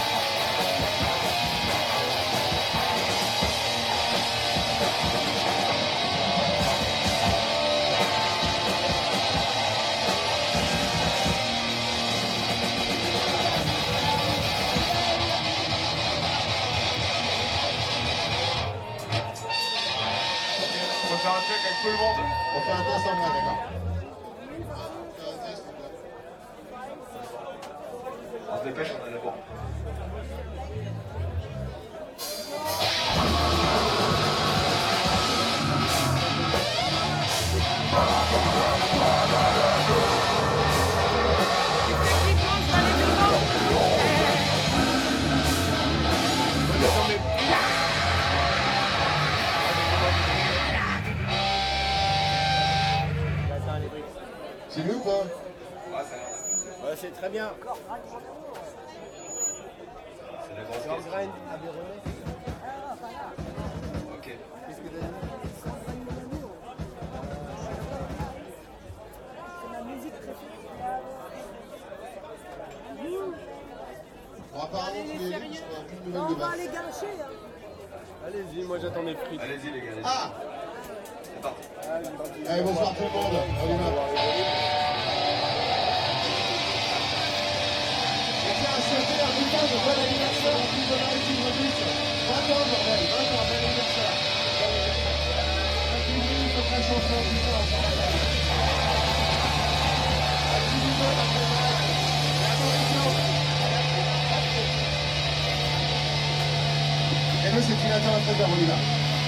On va faire un check avec tout le monde. On fait un test en bas, d'accord? On se dépêche, on a d'abord. C'est mieux ou pas? Ouais, c'est très bien. C'est la grosse Grand grain à Béret. Ok. Qu'est-ce que t'as dit? apparemment tous les jours, je n'aurai plus de nouvelles On de va Basse. aller gâcher. Hein. Allez-y, moi j'attends mes frites. Allez-y les gars, allez-y. Ah C'est parti. Allez, bonsoir tout le monde. On y va. Je tiens à souhaiter un putain de bon anniversaire en plus de la République Remus. 20 ans, bordel, 20 ans, bon anniversaire. Continue, il faut que la chanson, putain, on s'en va. Et nous, c'est Tina Turner, très bien, on y va.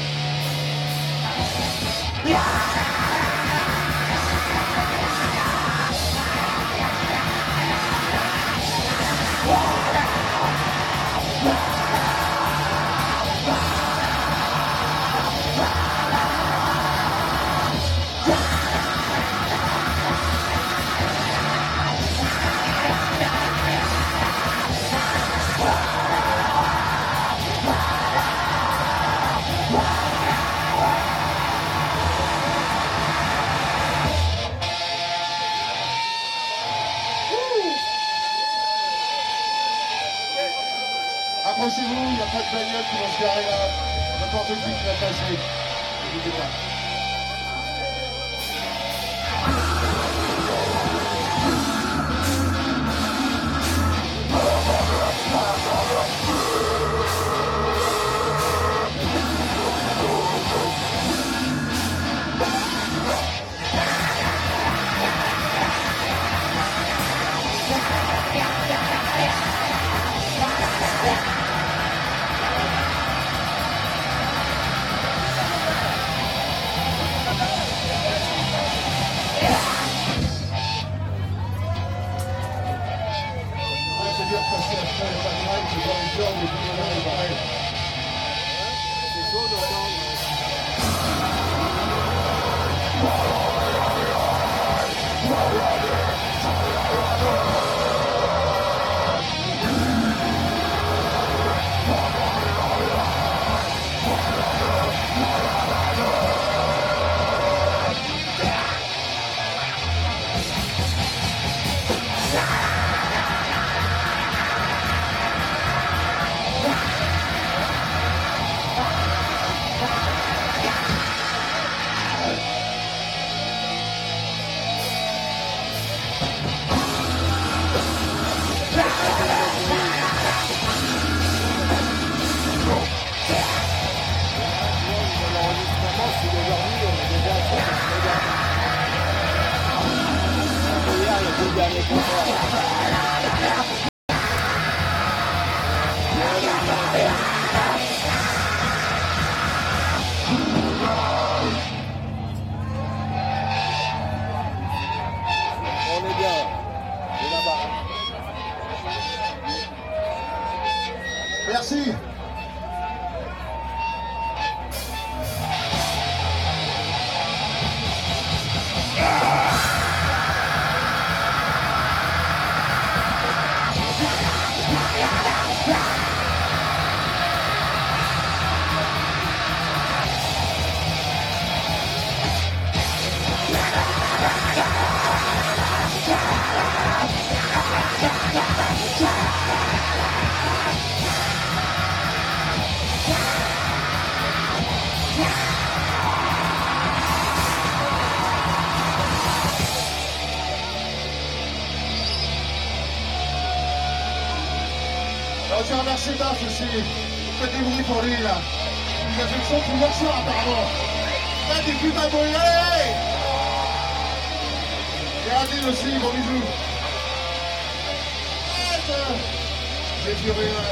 Approchez-vous, il n'y a pas de bagnole qui vont se garer là. N'importe qui va passer. N'hésitez pas. C'est bien de passer après, il n'y a pas de mal, c'est dans les jambes, et tout le monde est pareil. C'est chaud d'entendre. On est bien. Et là-bas. Merci. On tient à remercier Daf aussi. Faites du bruit pour lui là. Il a fait le son tout hier soir apparemment. Faites des putains de bruit, allez! Et Adil aussi, gros bisous. J'ai plus rien.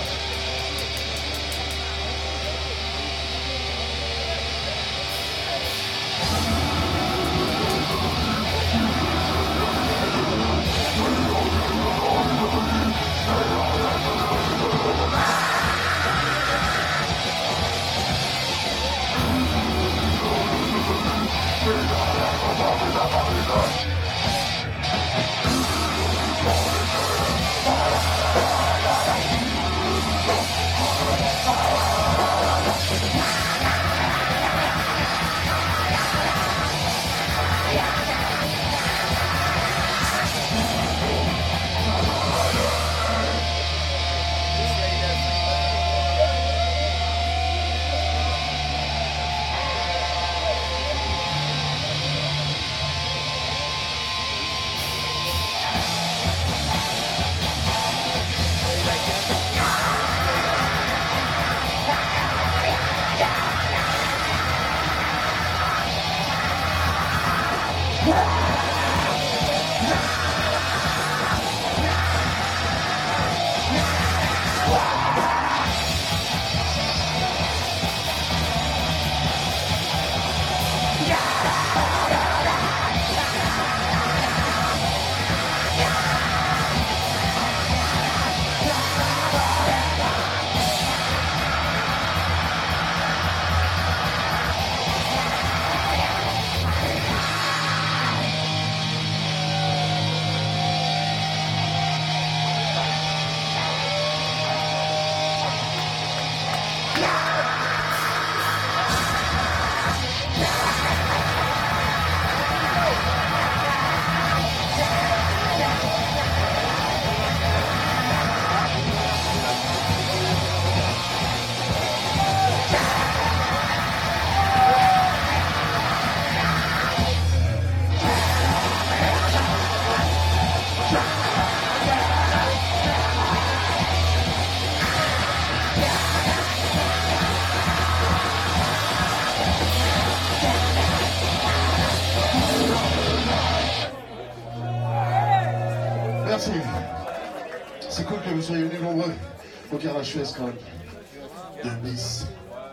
Merci. C'est cool que vous soyez venus nombreux au Garage Fest quand même. De Nice.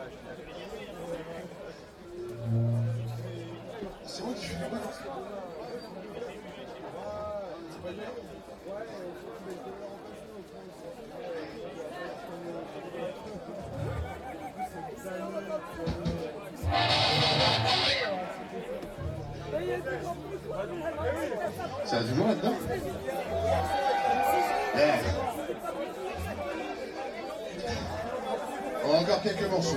C'est moi qui fais du bruit. Ça va toujours là-dedans? On a encore quelques morceaux.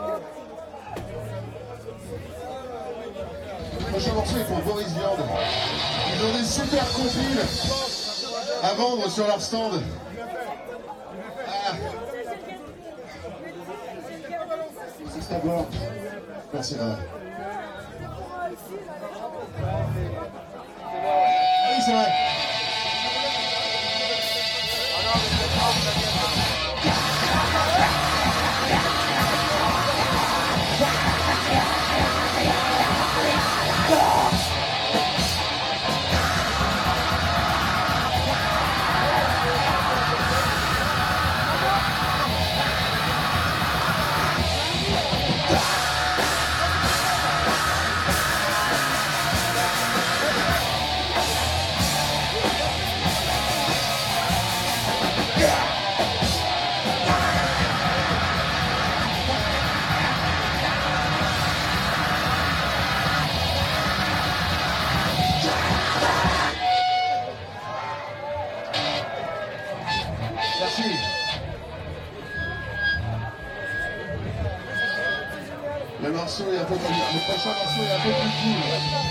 Le prochain morceau est pour Boris Viande. Ils ont des super compiles à vendre sur leur stand. Ah. C'est d'abord. Merci Rada. Oui, c'est vrai. Le morceau est un peu plus... Le prochain morceau est un peu plus cool.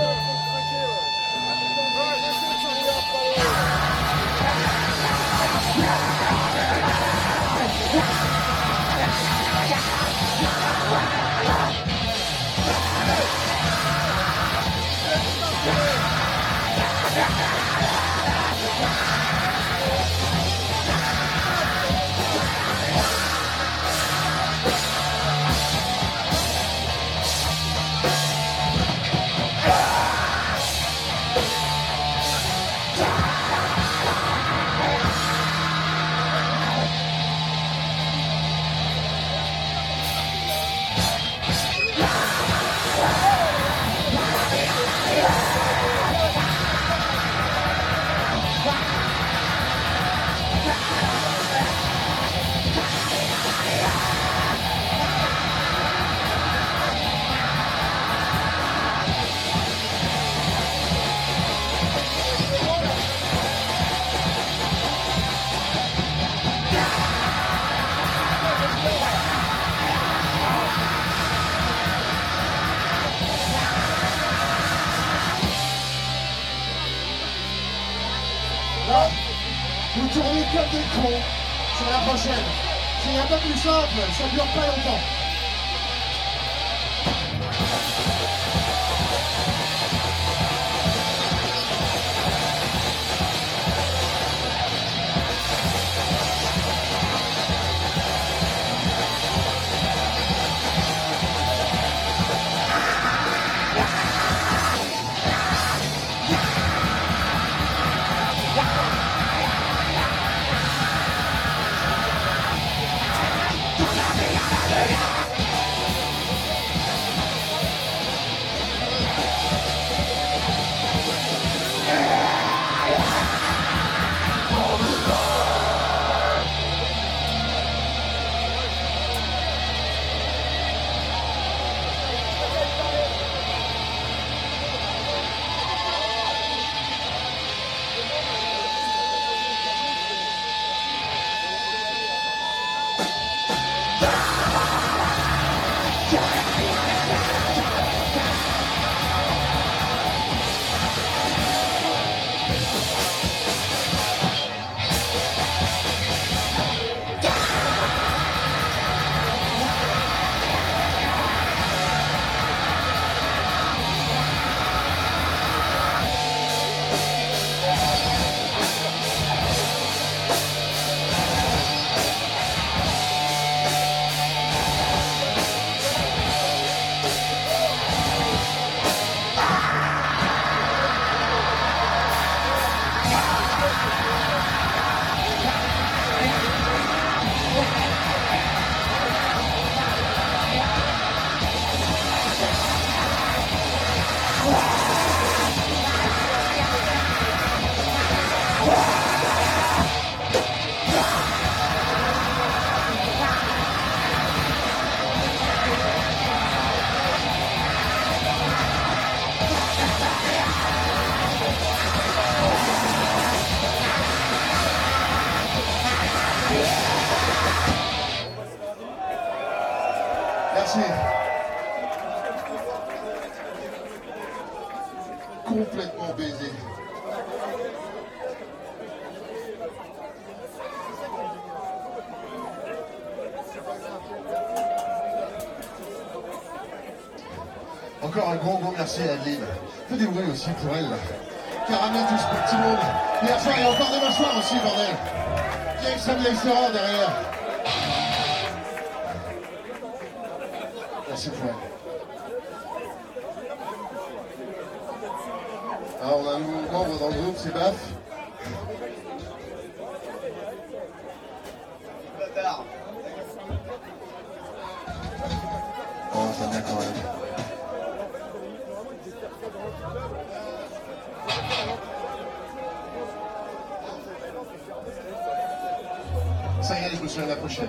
Vous tournez comme des cons sur la prochaine. S'il n'y a pas plus simple, ça ne dure pas longtemps. Merci. Complètement baisé. Encore un gros merci à Adeline. Fais des bruits aussi pour elle. Caramel, tout ce petit monde. Hier soir et encore demain soir aussi, bordel. Vieille samedi sera derrière. Merci pour elle. Alors on a un nouveau membre dans le groupe, c'est Baf. Oh, ça vient quand même. Ça y est, je me souviens de la prochaine.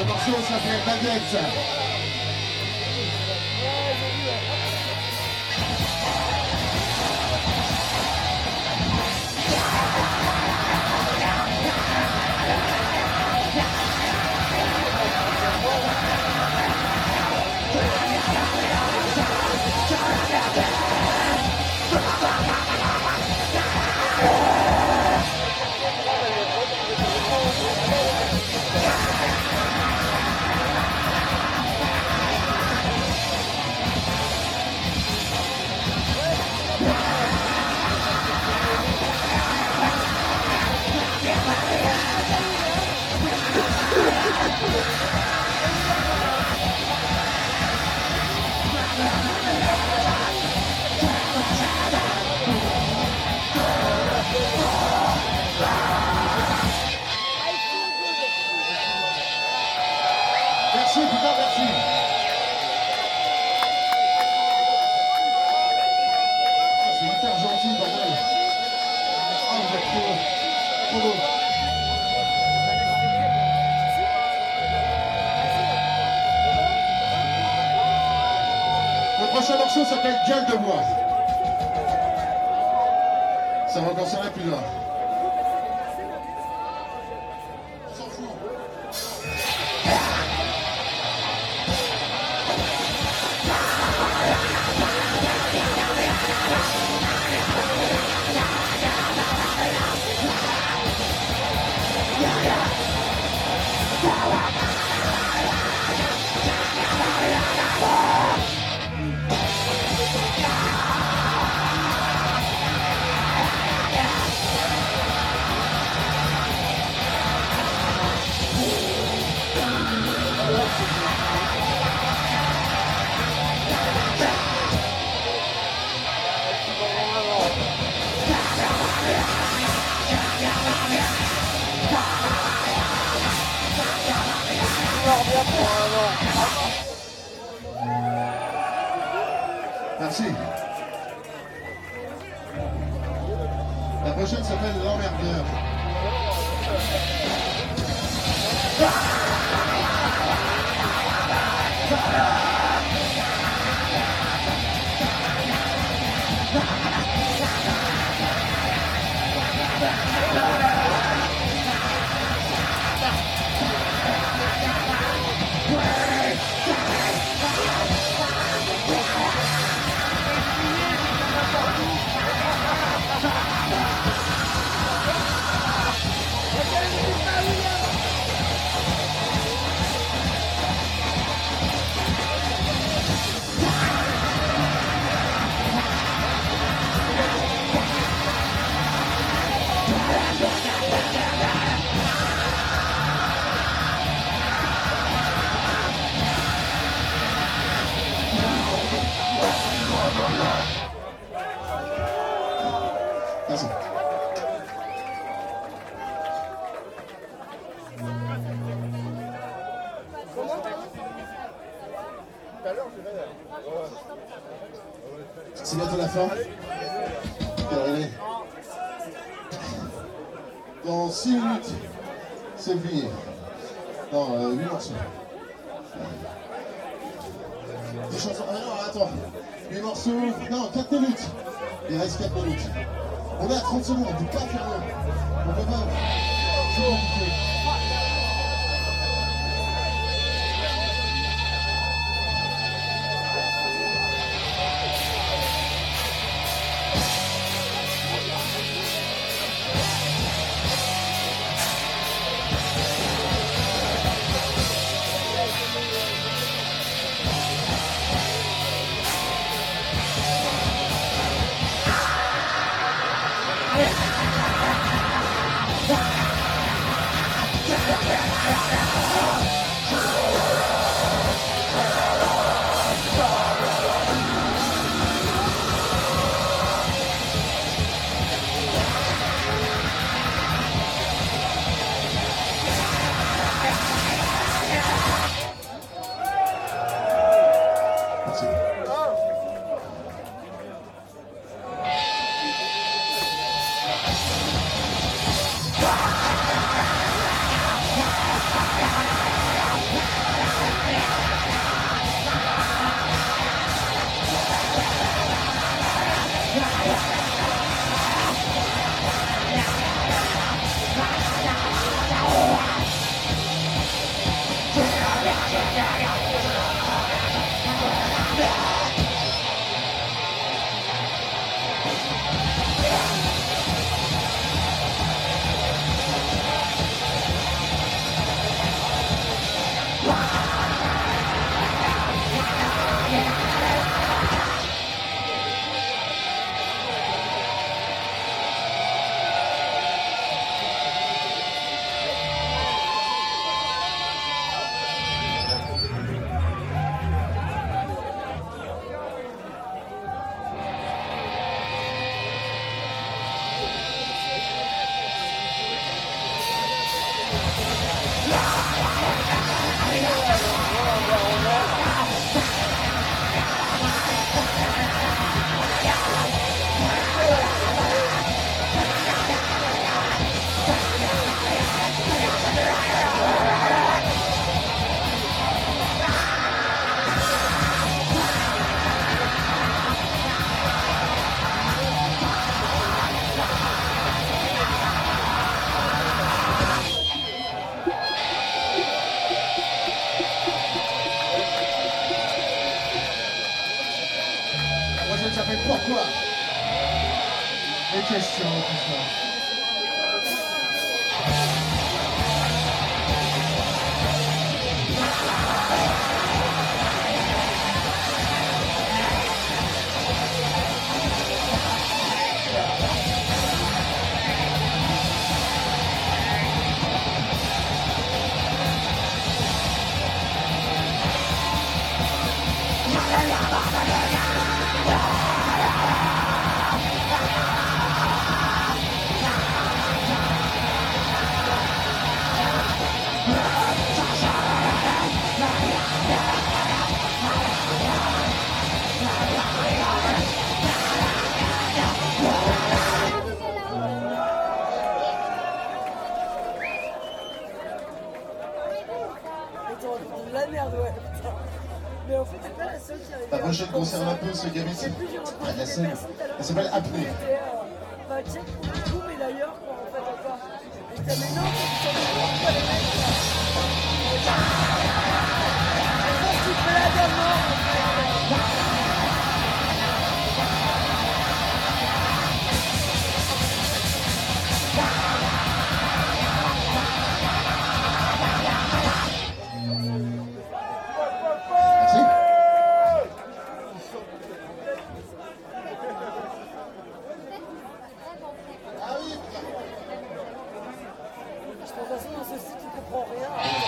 Ce morceau s'appelle Baguette. Merci, putain, merci. C'est hyper gentil, bordel. Ah, vous êtes trop beau. Le prochain morceau s'appelle Gueule de bois. Ça va concerner plus d'un. On s'en fout. Merci. La prochaine s'appelle L'Emmerdeur. Merci. C'est bientôt la fin. Terminé. Dans 6 minutes, c'est plié. Non, 8 morceaux. 10 chansons. Ah non, attends. 8 morceaux. Non, 4 minutes. Il reste 4 minutes. On est à 30 secondes, on ne peut pas faire rien. On peut pas. C'est compliqué. des questions, tout ça. La merde, ouais, putain. Mais en fait, c'est pas la seule qui arrive. La prochaine concerne un peu ce gamin à la scène. Elle s'appelle Apnée. Bah, check pour le coup, mais d'ailleurs, quoi, en fait, encore. Et t'as mais non, c'est pas les mecs, là. Je pense qu'il fait la gamme mort, en fait. De toute façon, dans ce site, tu comprends rien.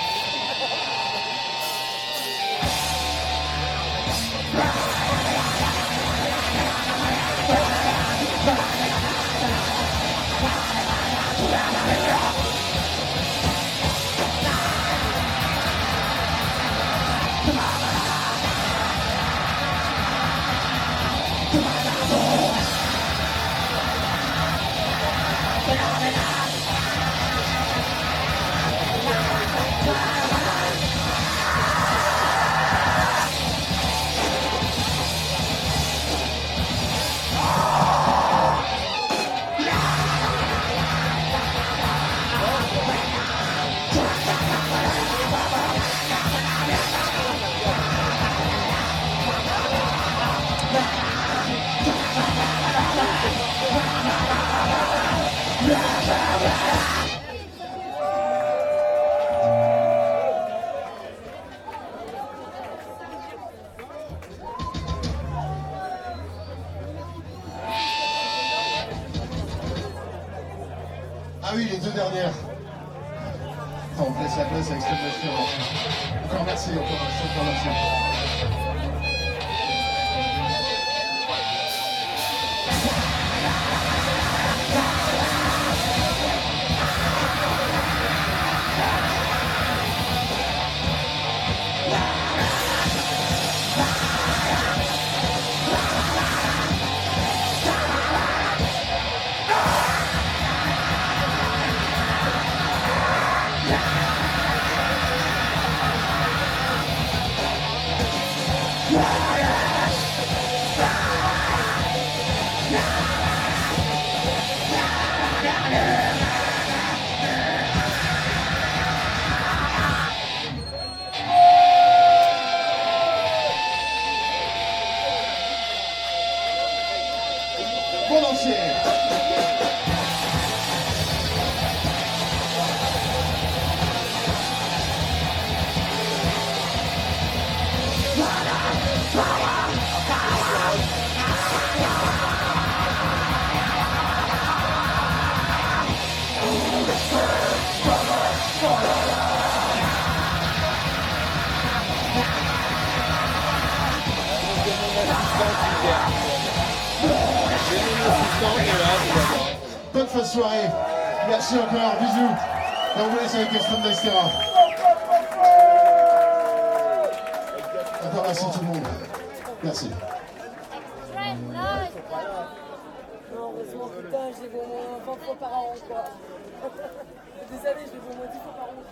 Ah oui, les deux dernières. Enfin, on laisse la place avec cette voiture. Encore merci, encore merci. Bonne fin de soirée. Merci encore. Bisous. Et on vous laisse avec Extreme d'Estera. Encore merci tout le monde. Merci. Non, heureusement, putain, je les vois au moins 20 fois par an, quoi. Des années, je les vois au moins 10 fois par an.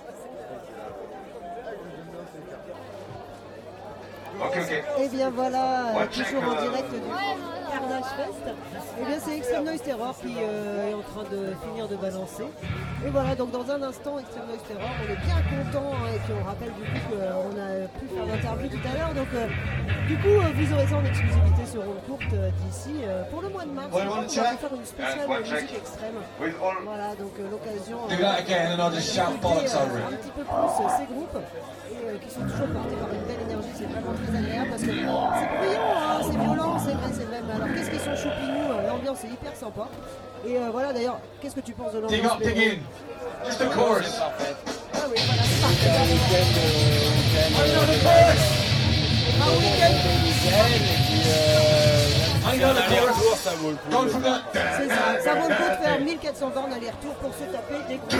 Ok. Et bien voilà, toujours en direct du Carnage Fest. Et bien c'est Extreme Noise Terror qui est en train de finir de balancer. Et voilà, donc dans un instant, Extreme Noise Terror, on est bien content et puis on rappelle du coup qu'on a pu faire l'interview tout à l'heure. Donc du coup, vous aurez ça en exclusivité sur Onde Courte d'ici pour le mois de mars. On va faire une spéciale musique extrême. Voilà, donc l'occasion d'inviter un petit peu plus ces groupes et qui sont toujours portés par une belle énergie. C'est vraiment très agréable parce que c'est bruyant, hein, c'est violent, c'est vrai, c'est même. Alors qu'est-ce qu'ils sont choupinous, l'ambiance est hyper sympa. Et voilà, d'ailleurs, qu'est-ce que tu penses de l'ambiance? Just a chorus. Ah oui, voilà, c'est c'est ça, ça vaut le coup de faire 1400 bornes aller-retour pour se taper des grosses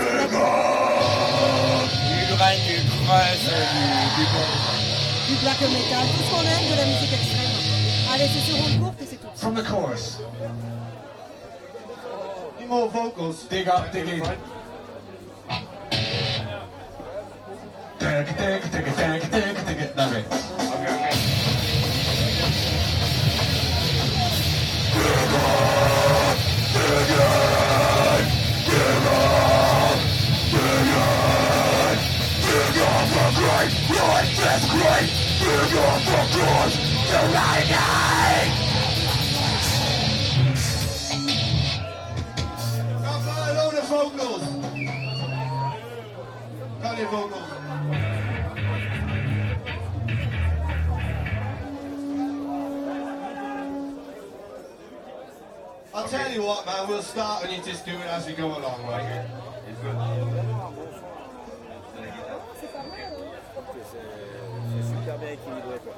du black metal, tout ce qu'on aime de la musique extrême. Allez, c'est sur Onde Courte et c'est tout. From the chorus. More vocals. Dig up, dig in. Dame. Vocals. Got any vocals? I'll tell you what, man, we'll start and you just do it as we go along, right? C'est super bien équilibré, quoi.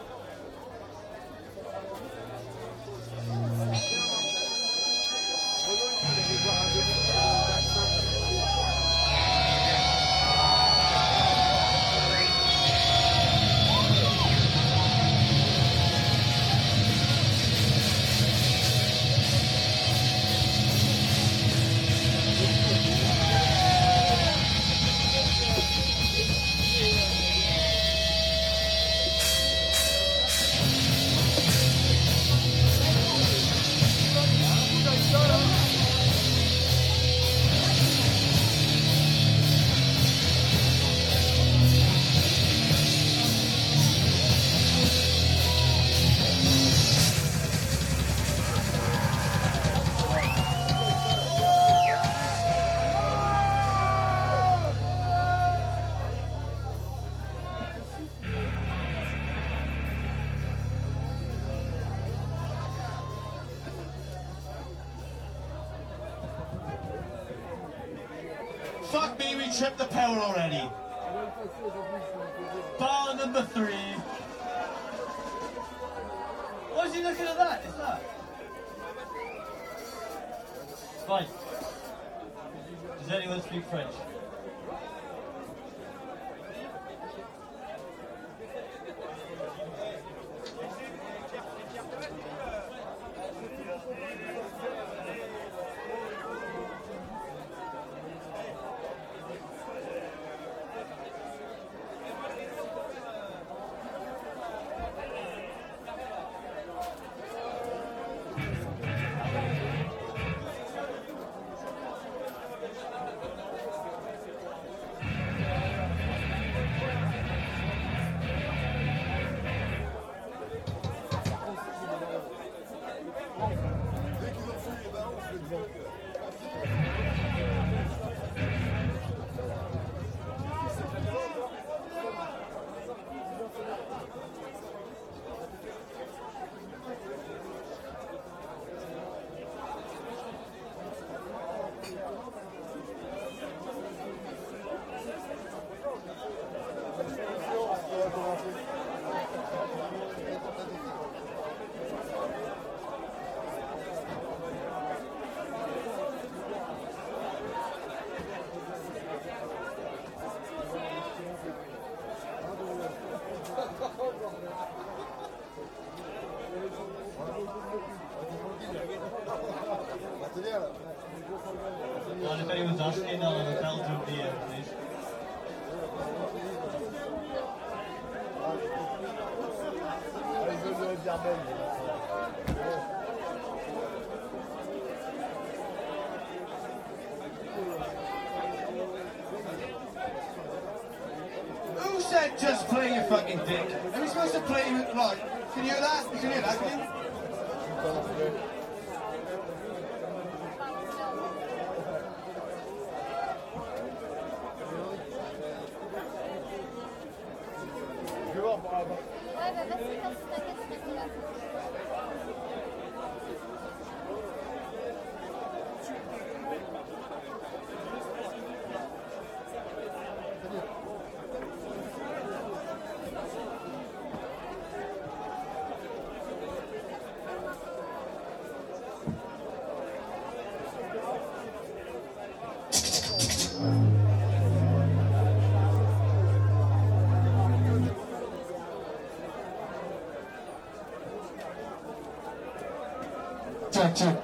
Fuck me, we tripped the power already. Bar number 3. Why is he looking at that? It's that. Right. Does anyone speak French? And if anyone's asking, I'll tell them the information. said just play your fucking dick? Are we supposed to play you? Right, can you hear that? You can hear that, can you? Check, check.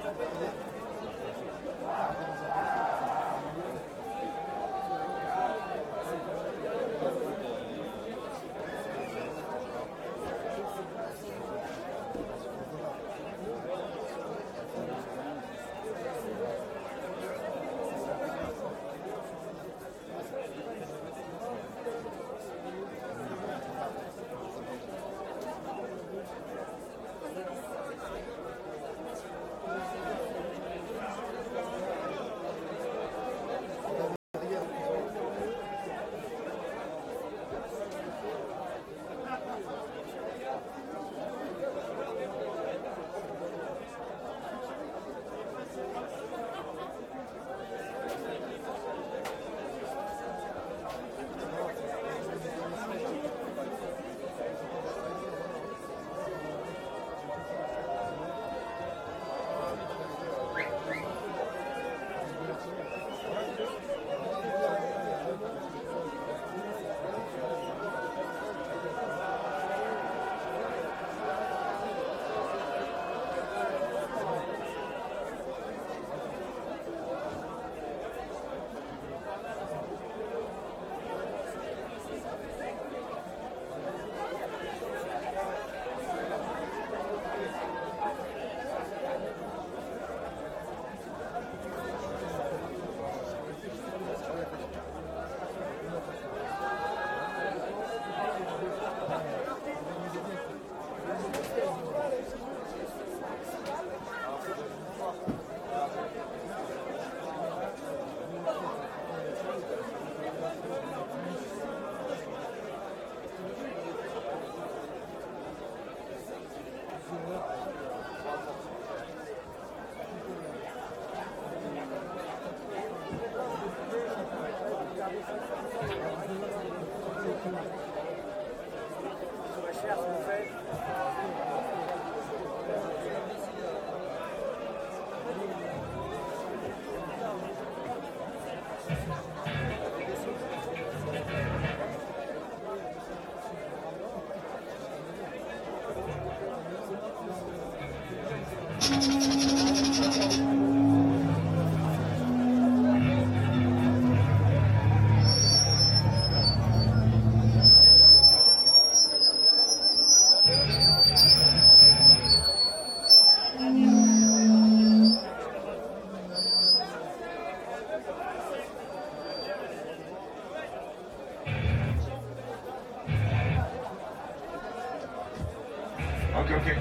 Okay, okay.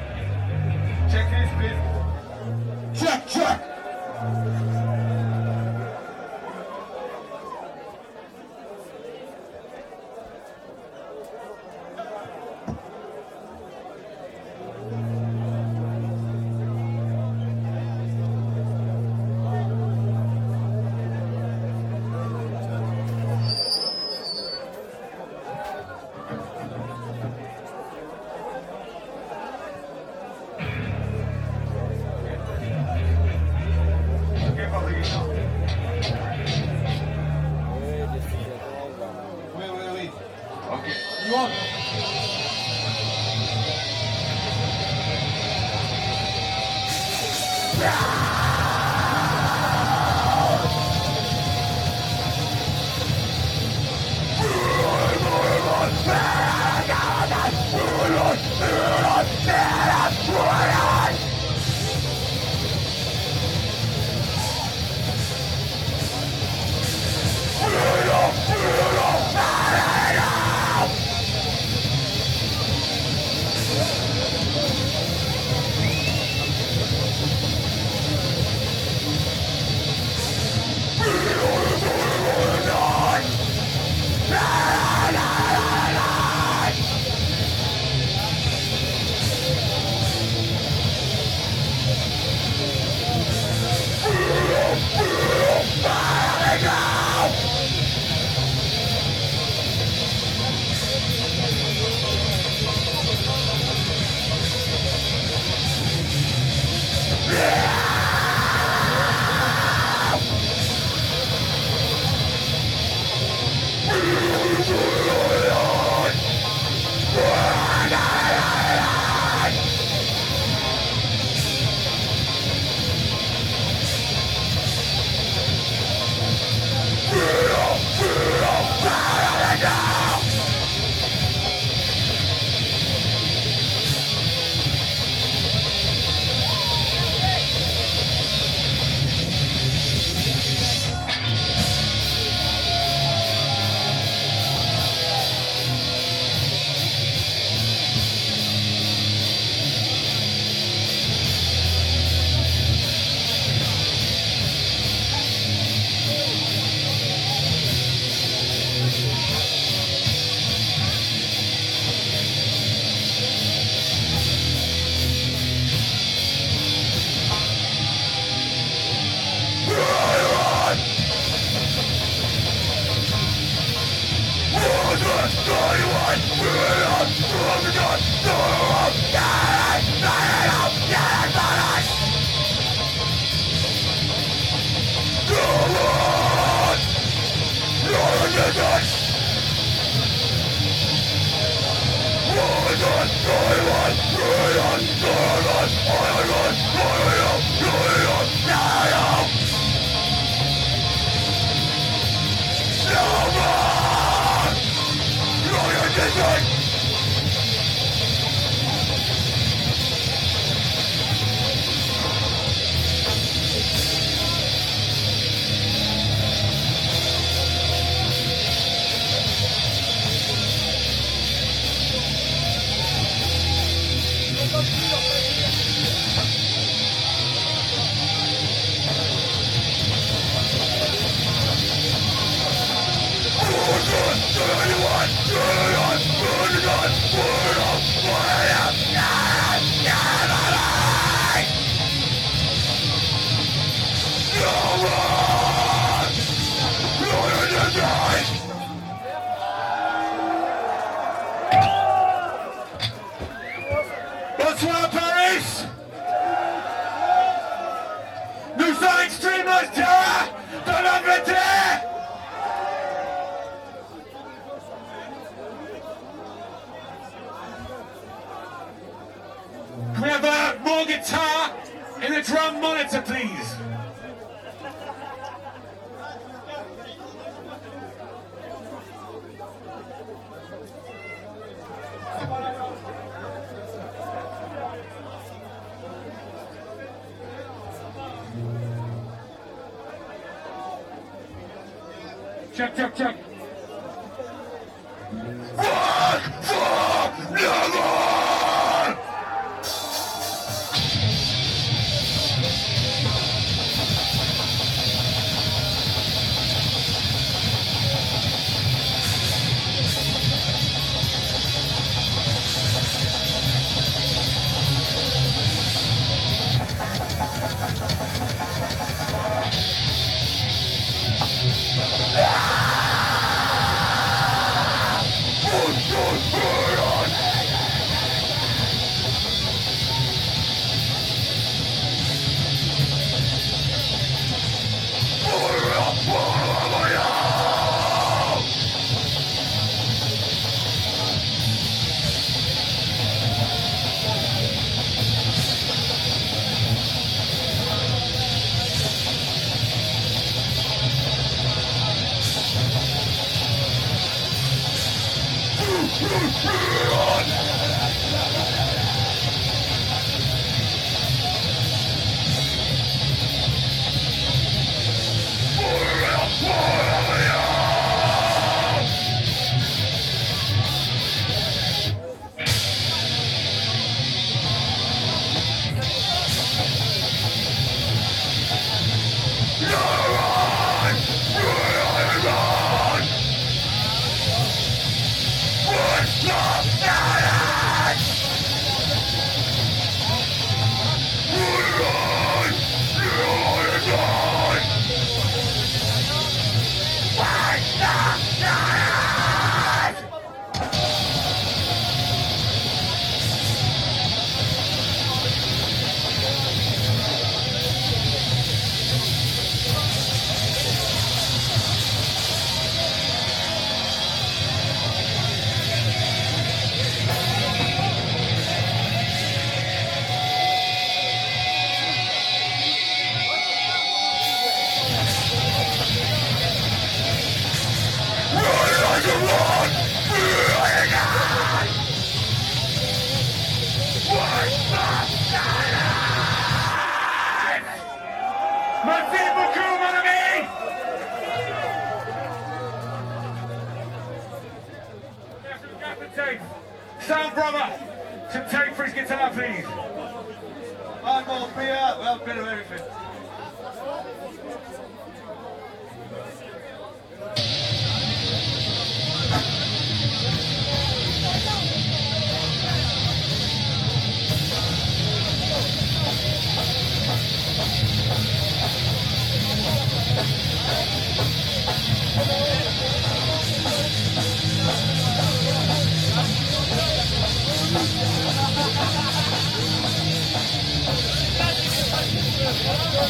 Check this, please. Check, check. Bonsoir Paris. Nous sommes extrêmement terrain de l'Angleterre. Can we have more guitar in the drum monitor, please? Check, check, check. Fuck for never! Merci beaucoup, mon ami! Sound brother, some tape for his guitar, please. One more beer, well, a bit of everything. Thank you.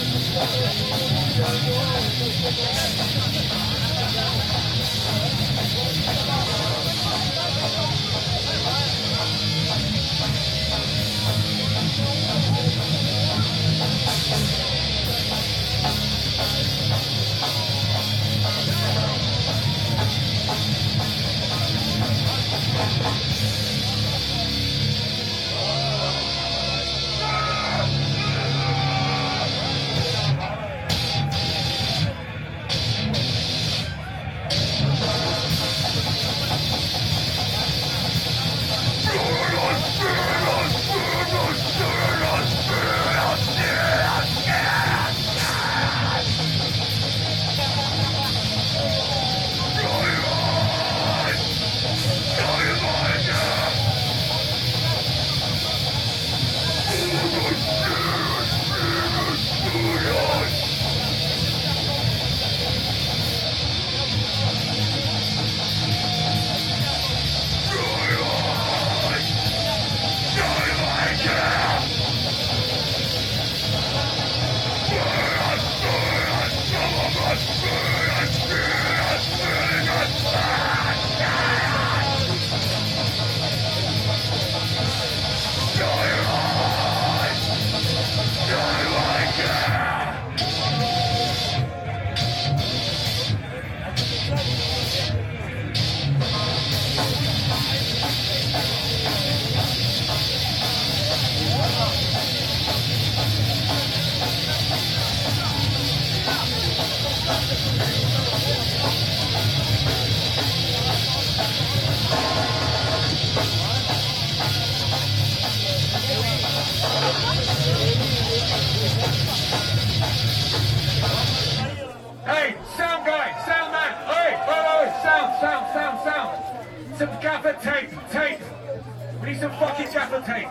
Need some fucking gaffer tape.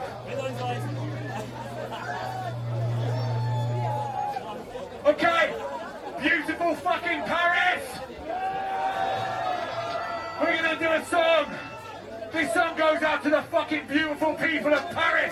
Okay, beautiful fucking Paris. We're gonna do a song. This song goes out to the fucking beautiful people of Paris.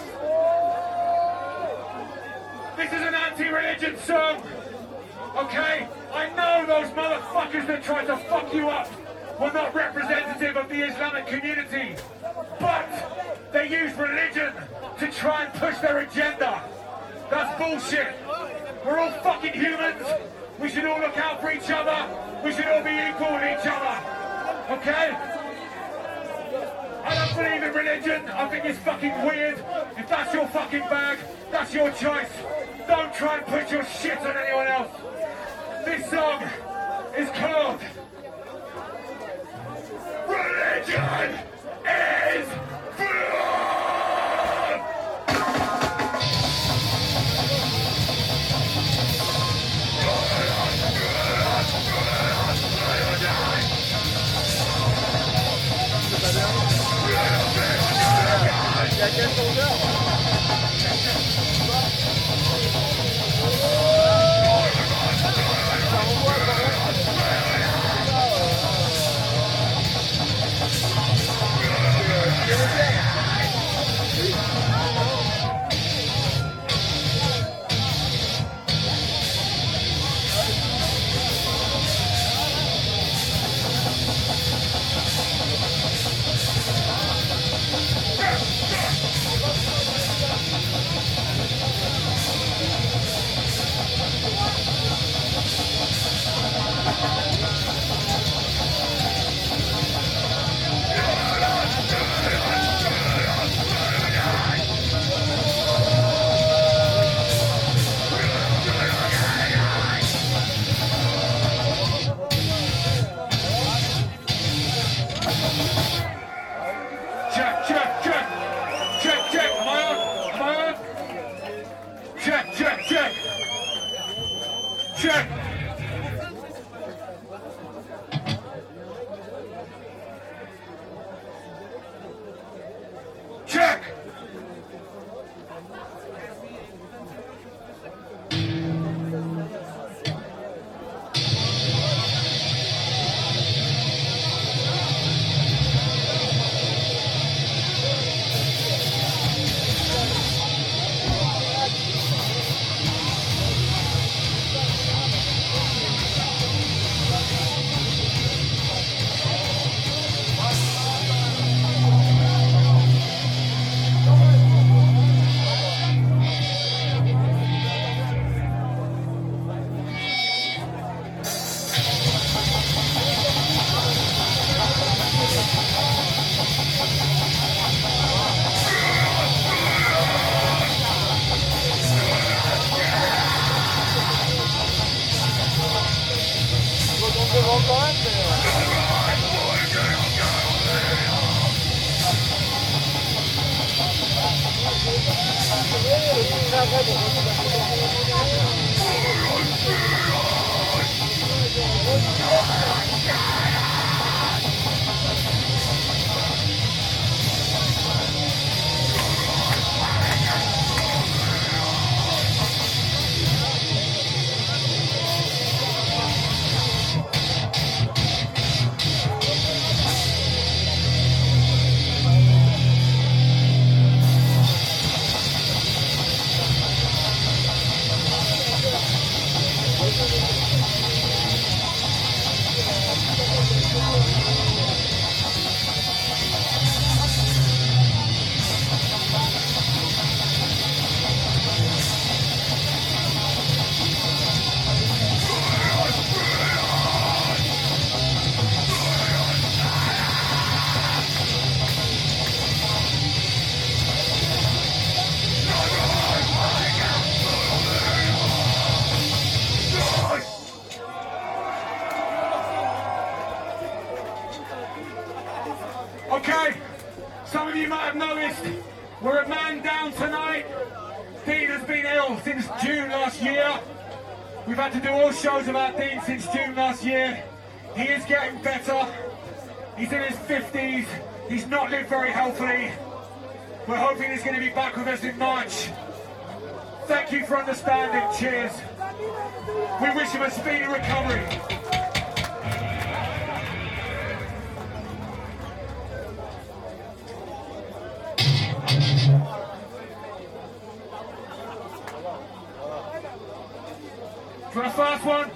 This is an anti-religion song. Okay, I know those motherfuckers that tried to fuck you up were not representative of the Islamic community, but they used religion to try and push their agenda. That's bullshit. We're all fucking humans. We should all look out for each other. We should all be equal with each other. Okay? I don't believe in religion. I think it's fucking weird. If that's your fucking bag, that's your choice. Don't try and push your shit on anyone else. This song is called Religion is okay, some of you might have noticed we're a man down tonight. Dean has been ill since June last year. We've had to do all shows about Dean since June last year. He is getting better. He's in his 50s. He's not lived very healthily. We're hoping he's going to be back with us in March. Thank you for understanding. Cheers. We wish him a speedy recovery. For the first one.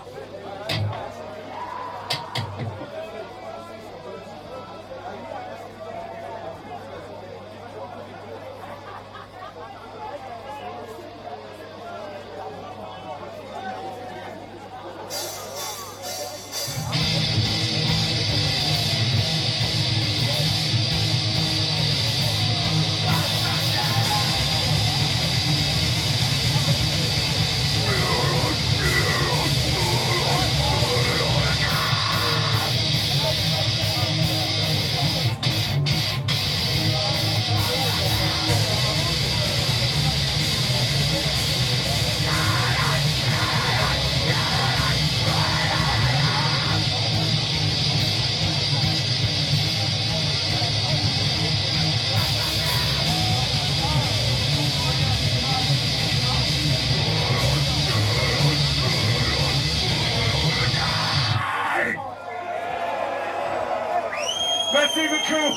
That's even cool.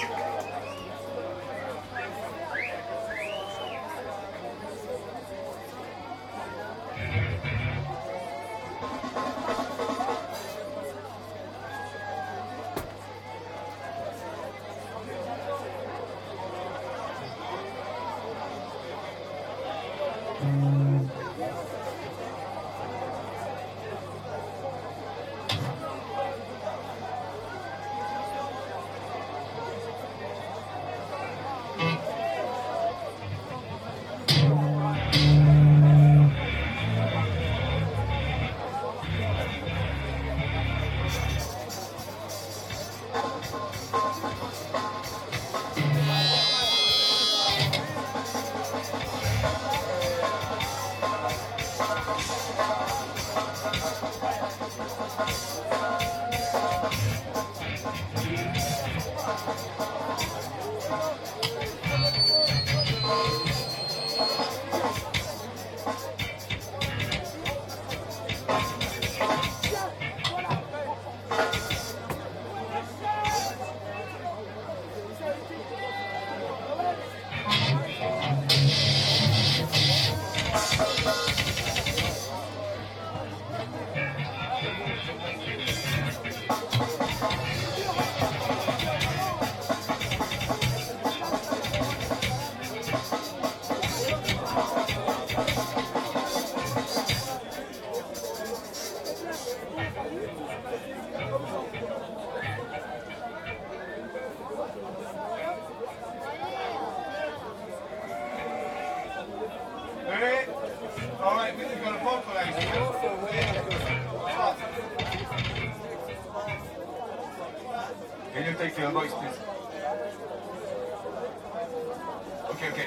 Alright, we've got a bottle Can you take your voice, please? Okay, okay.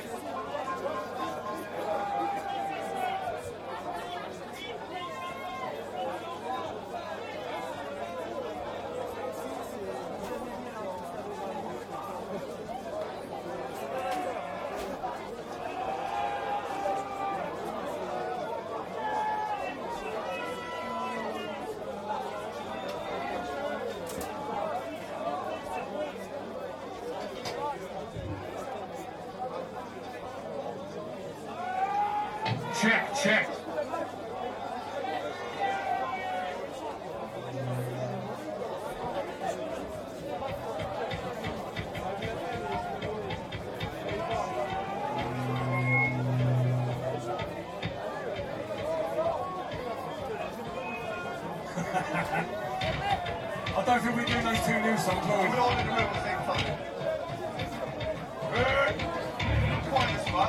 Check, check. I don't think we're doing those two new songs, are we? We're all in the room at the same time. Quite as fun.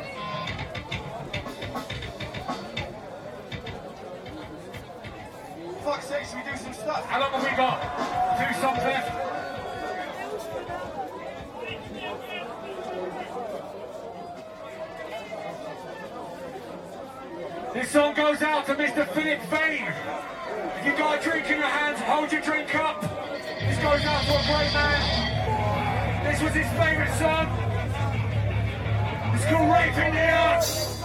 Fuck's sake, should we do some stuff? How long have we got? 2 songs left. This song goes out to Mr. Philip Vane. If you've got a drink in your hands, hold your drink up. This goes out to a great man. This was his favourite song. sounds great in here.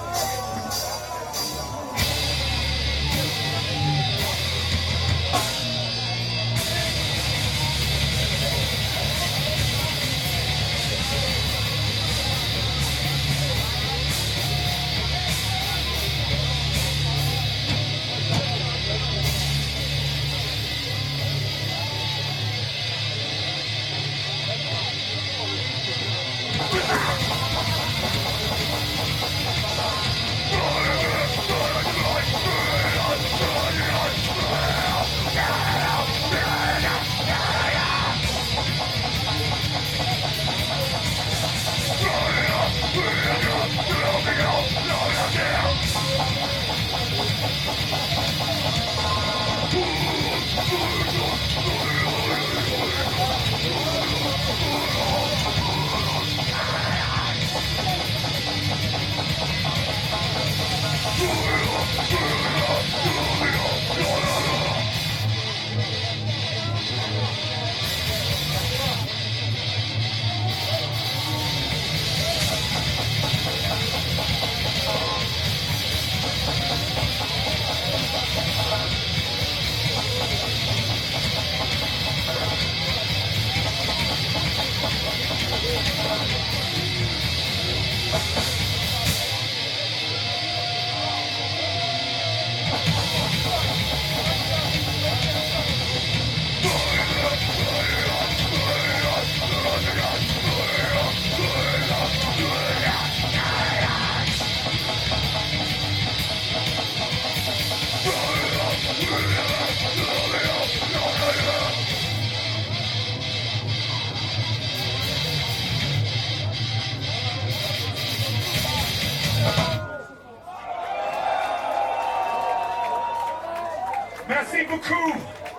Merci beaucoup.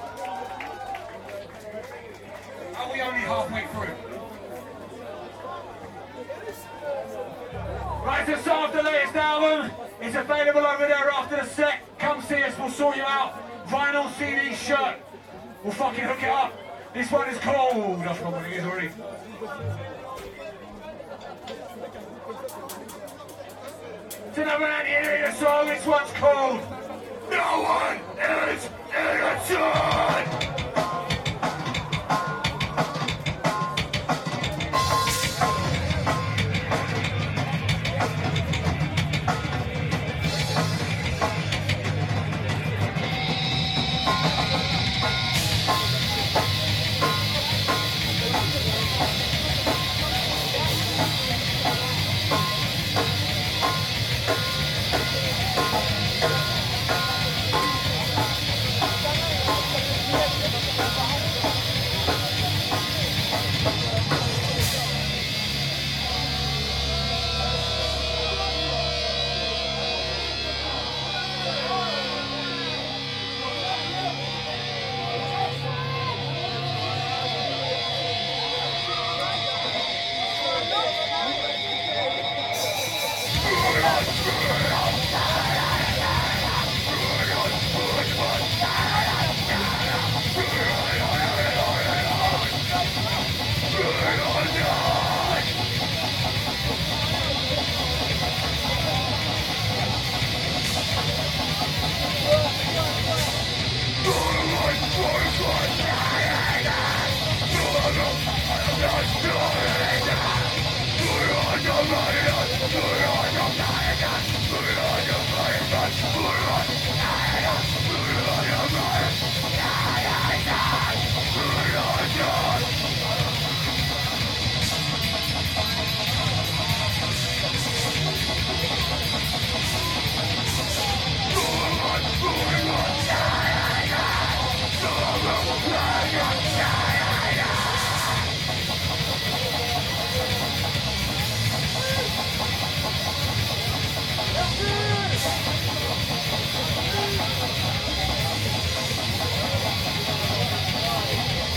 Are we only halfway through? Right, so start the latest album. It's available over there after the set. Come see us, we'll sort you out. Vinyl, CD, shirt. We'll fucking hook it up. This one is called... I forgot what it is already. It's another anti-idiot song. This one's called... No one is innocent!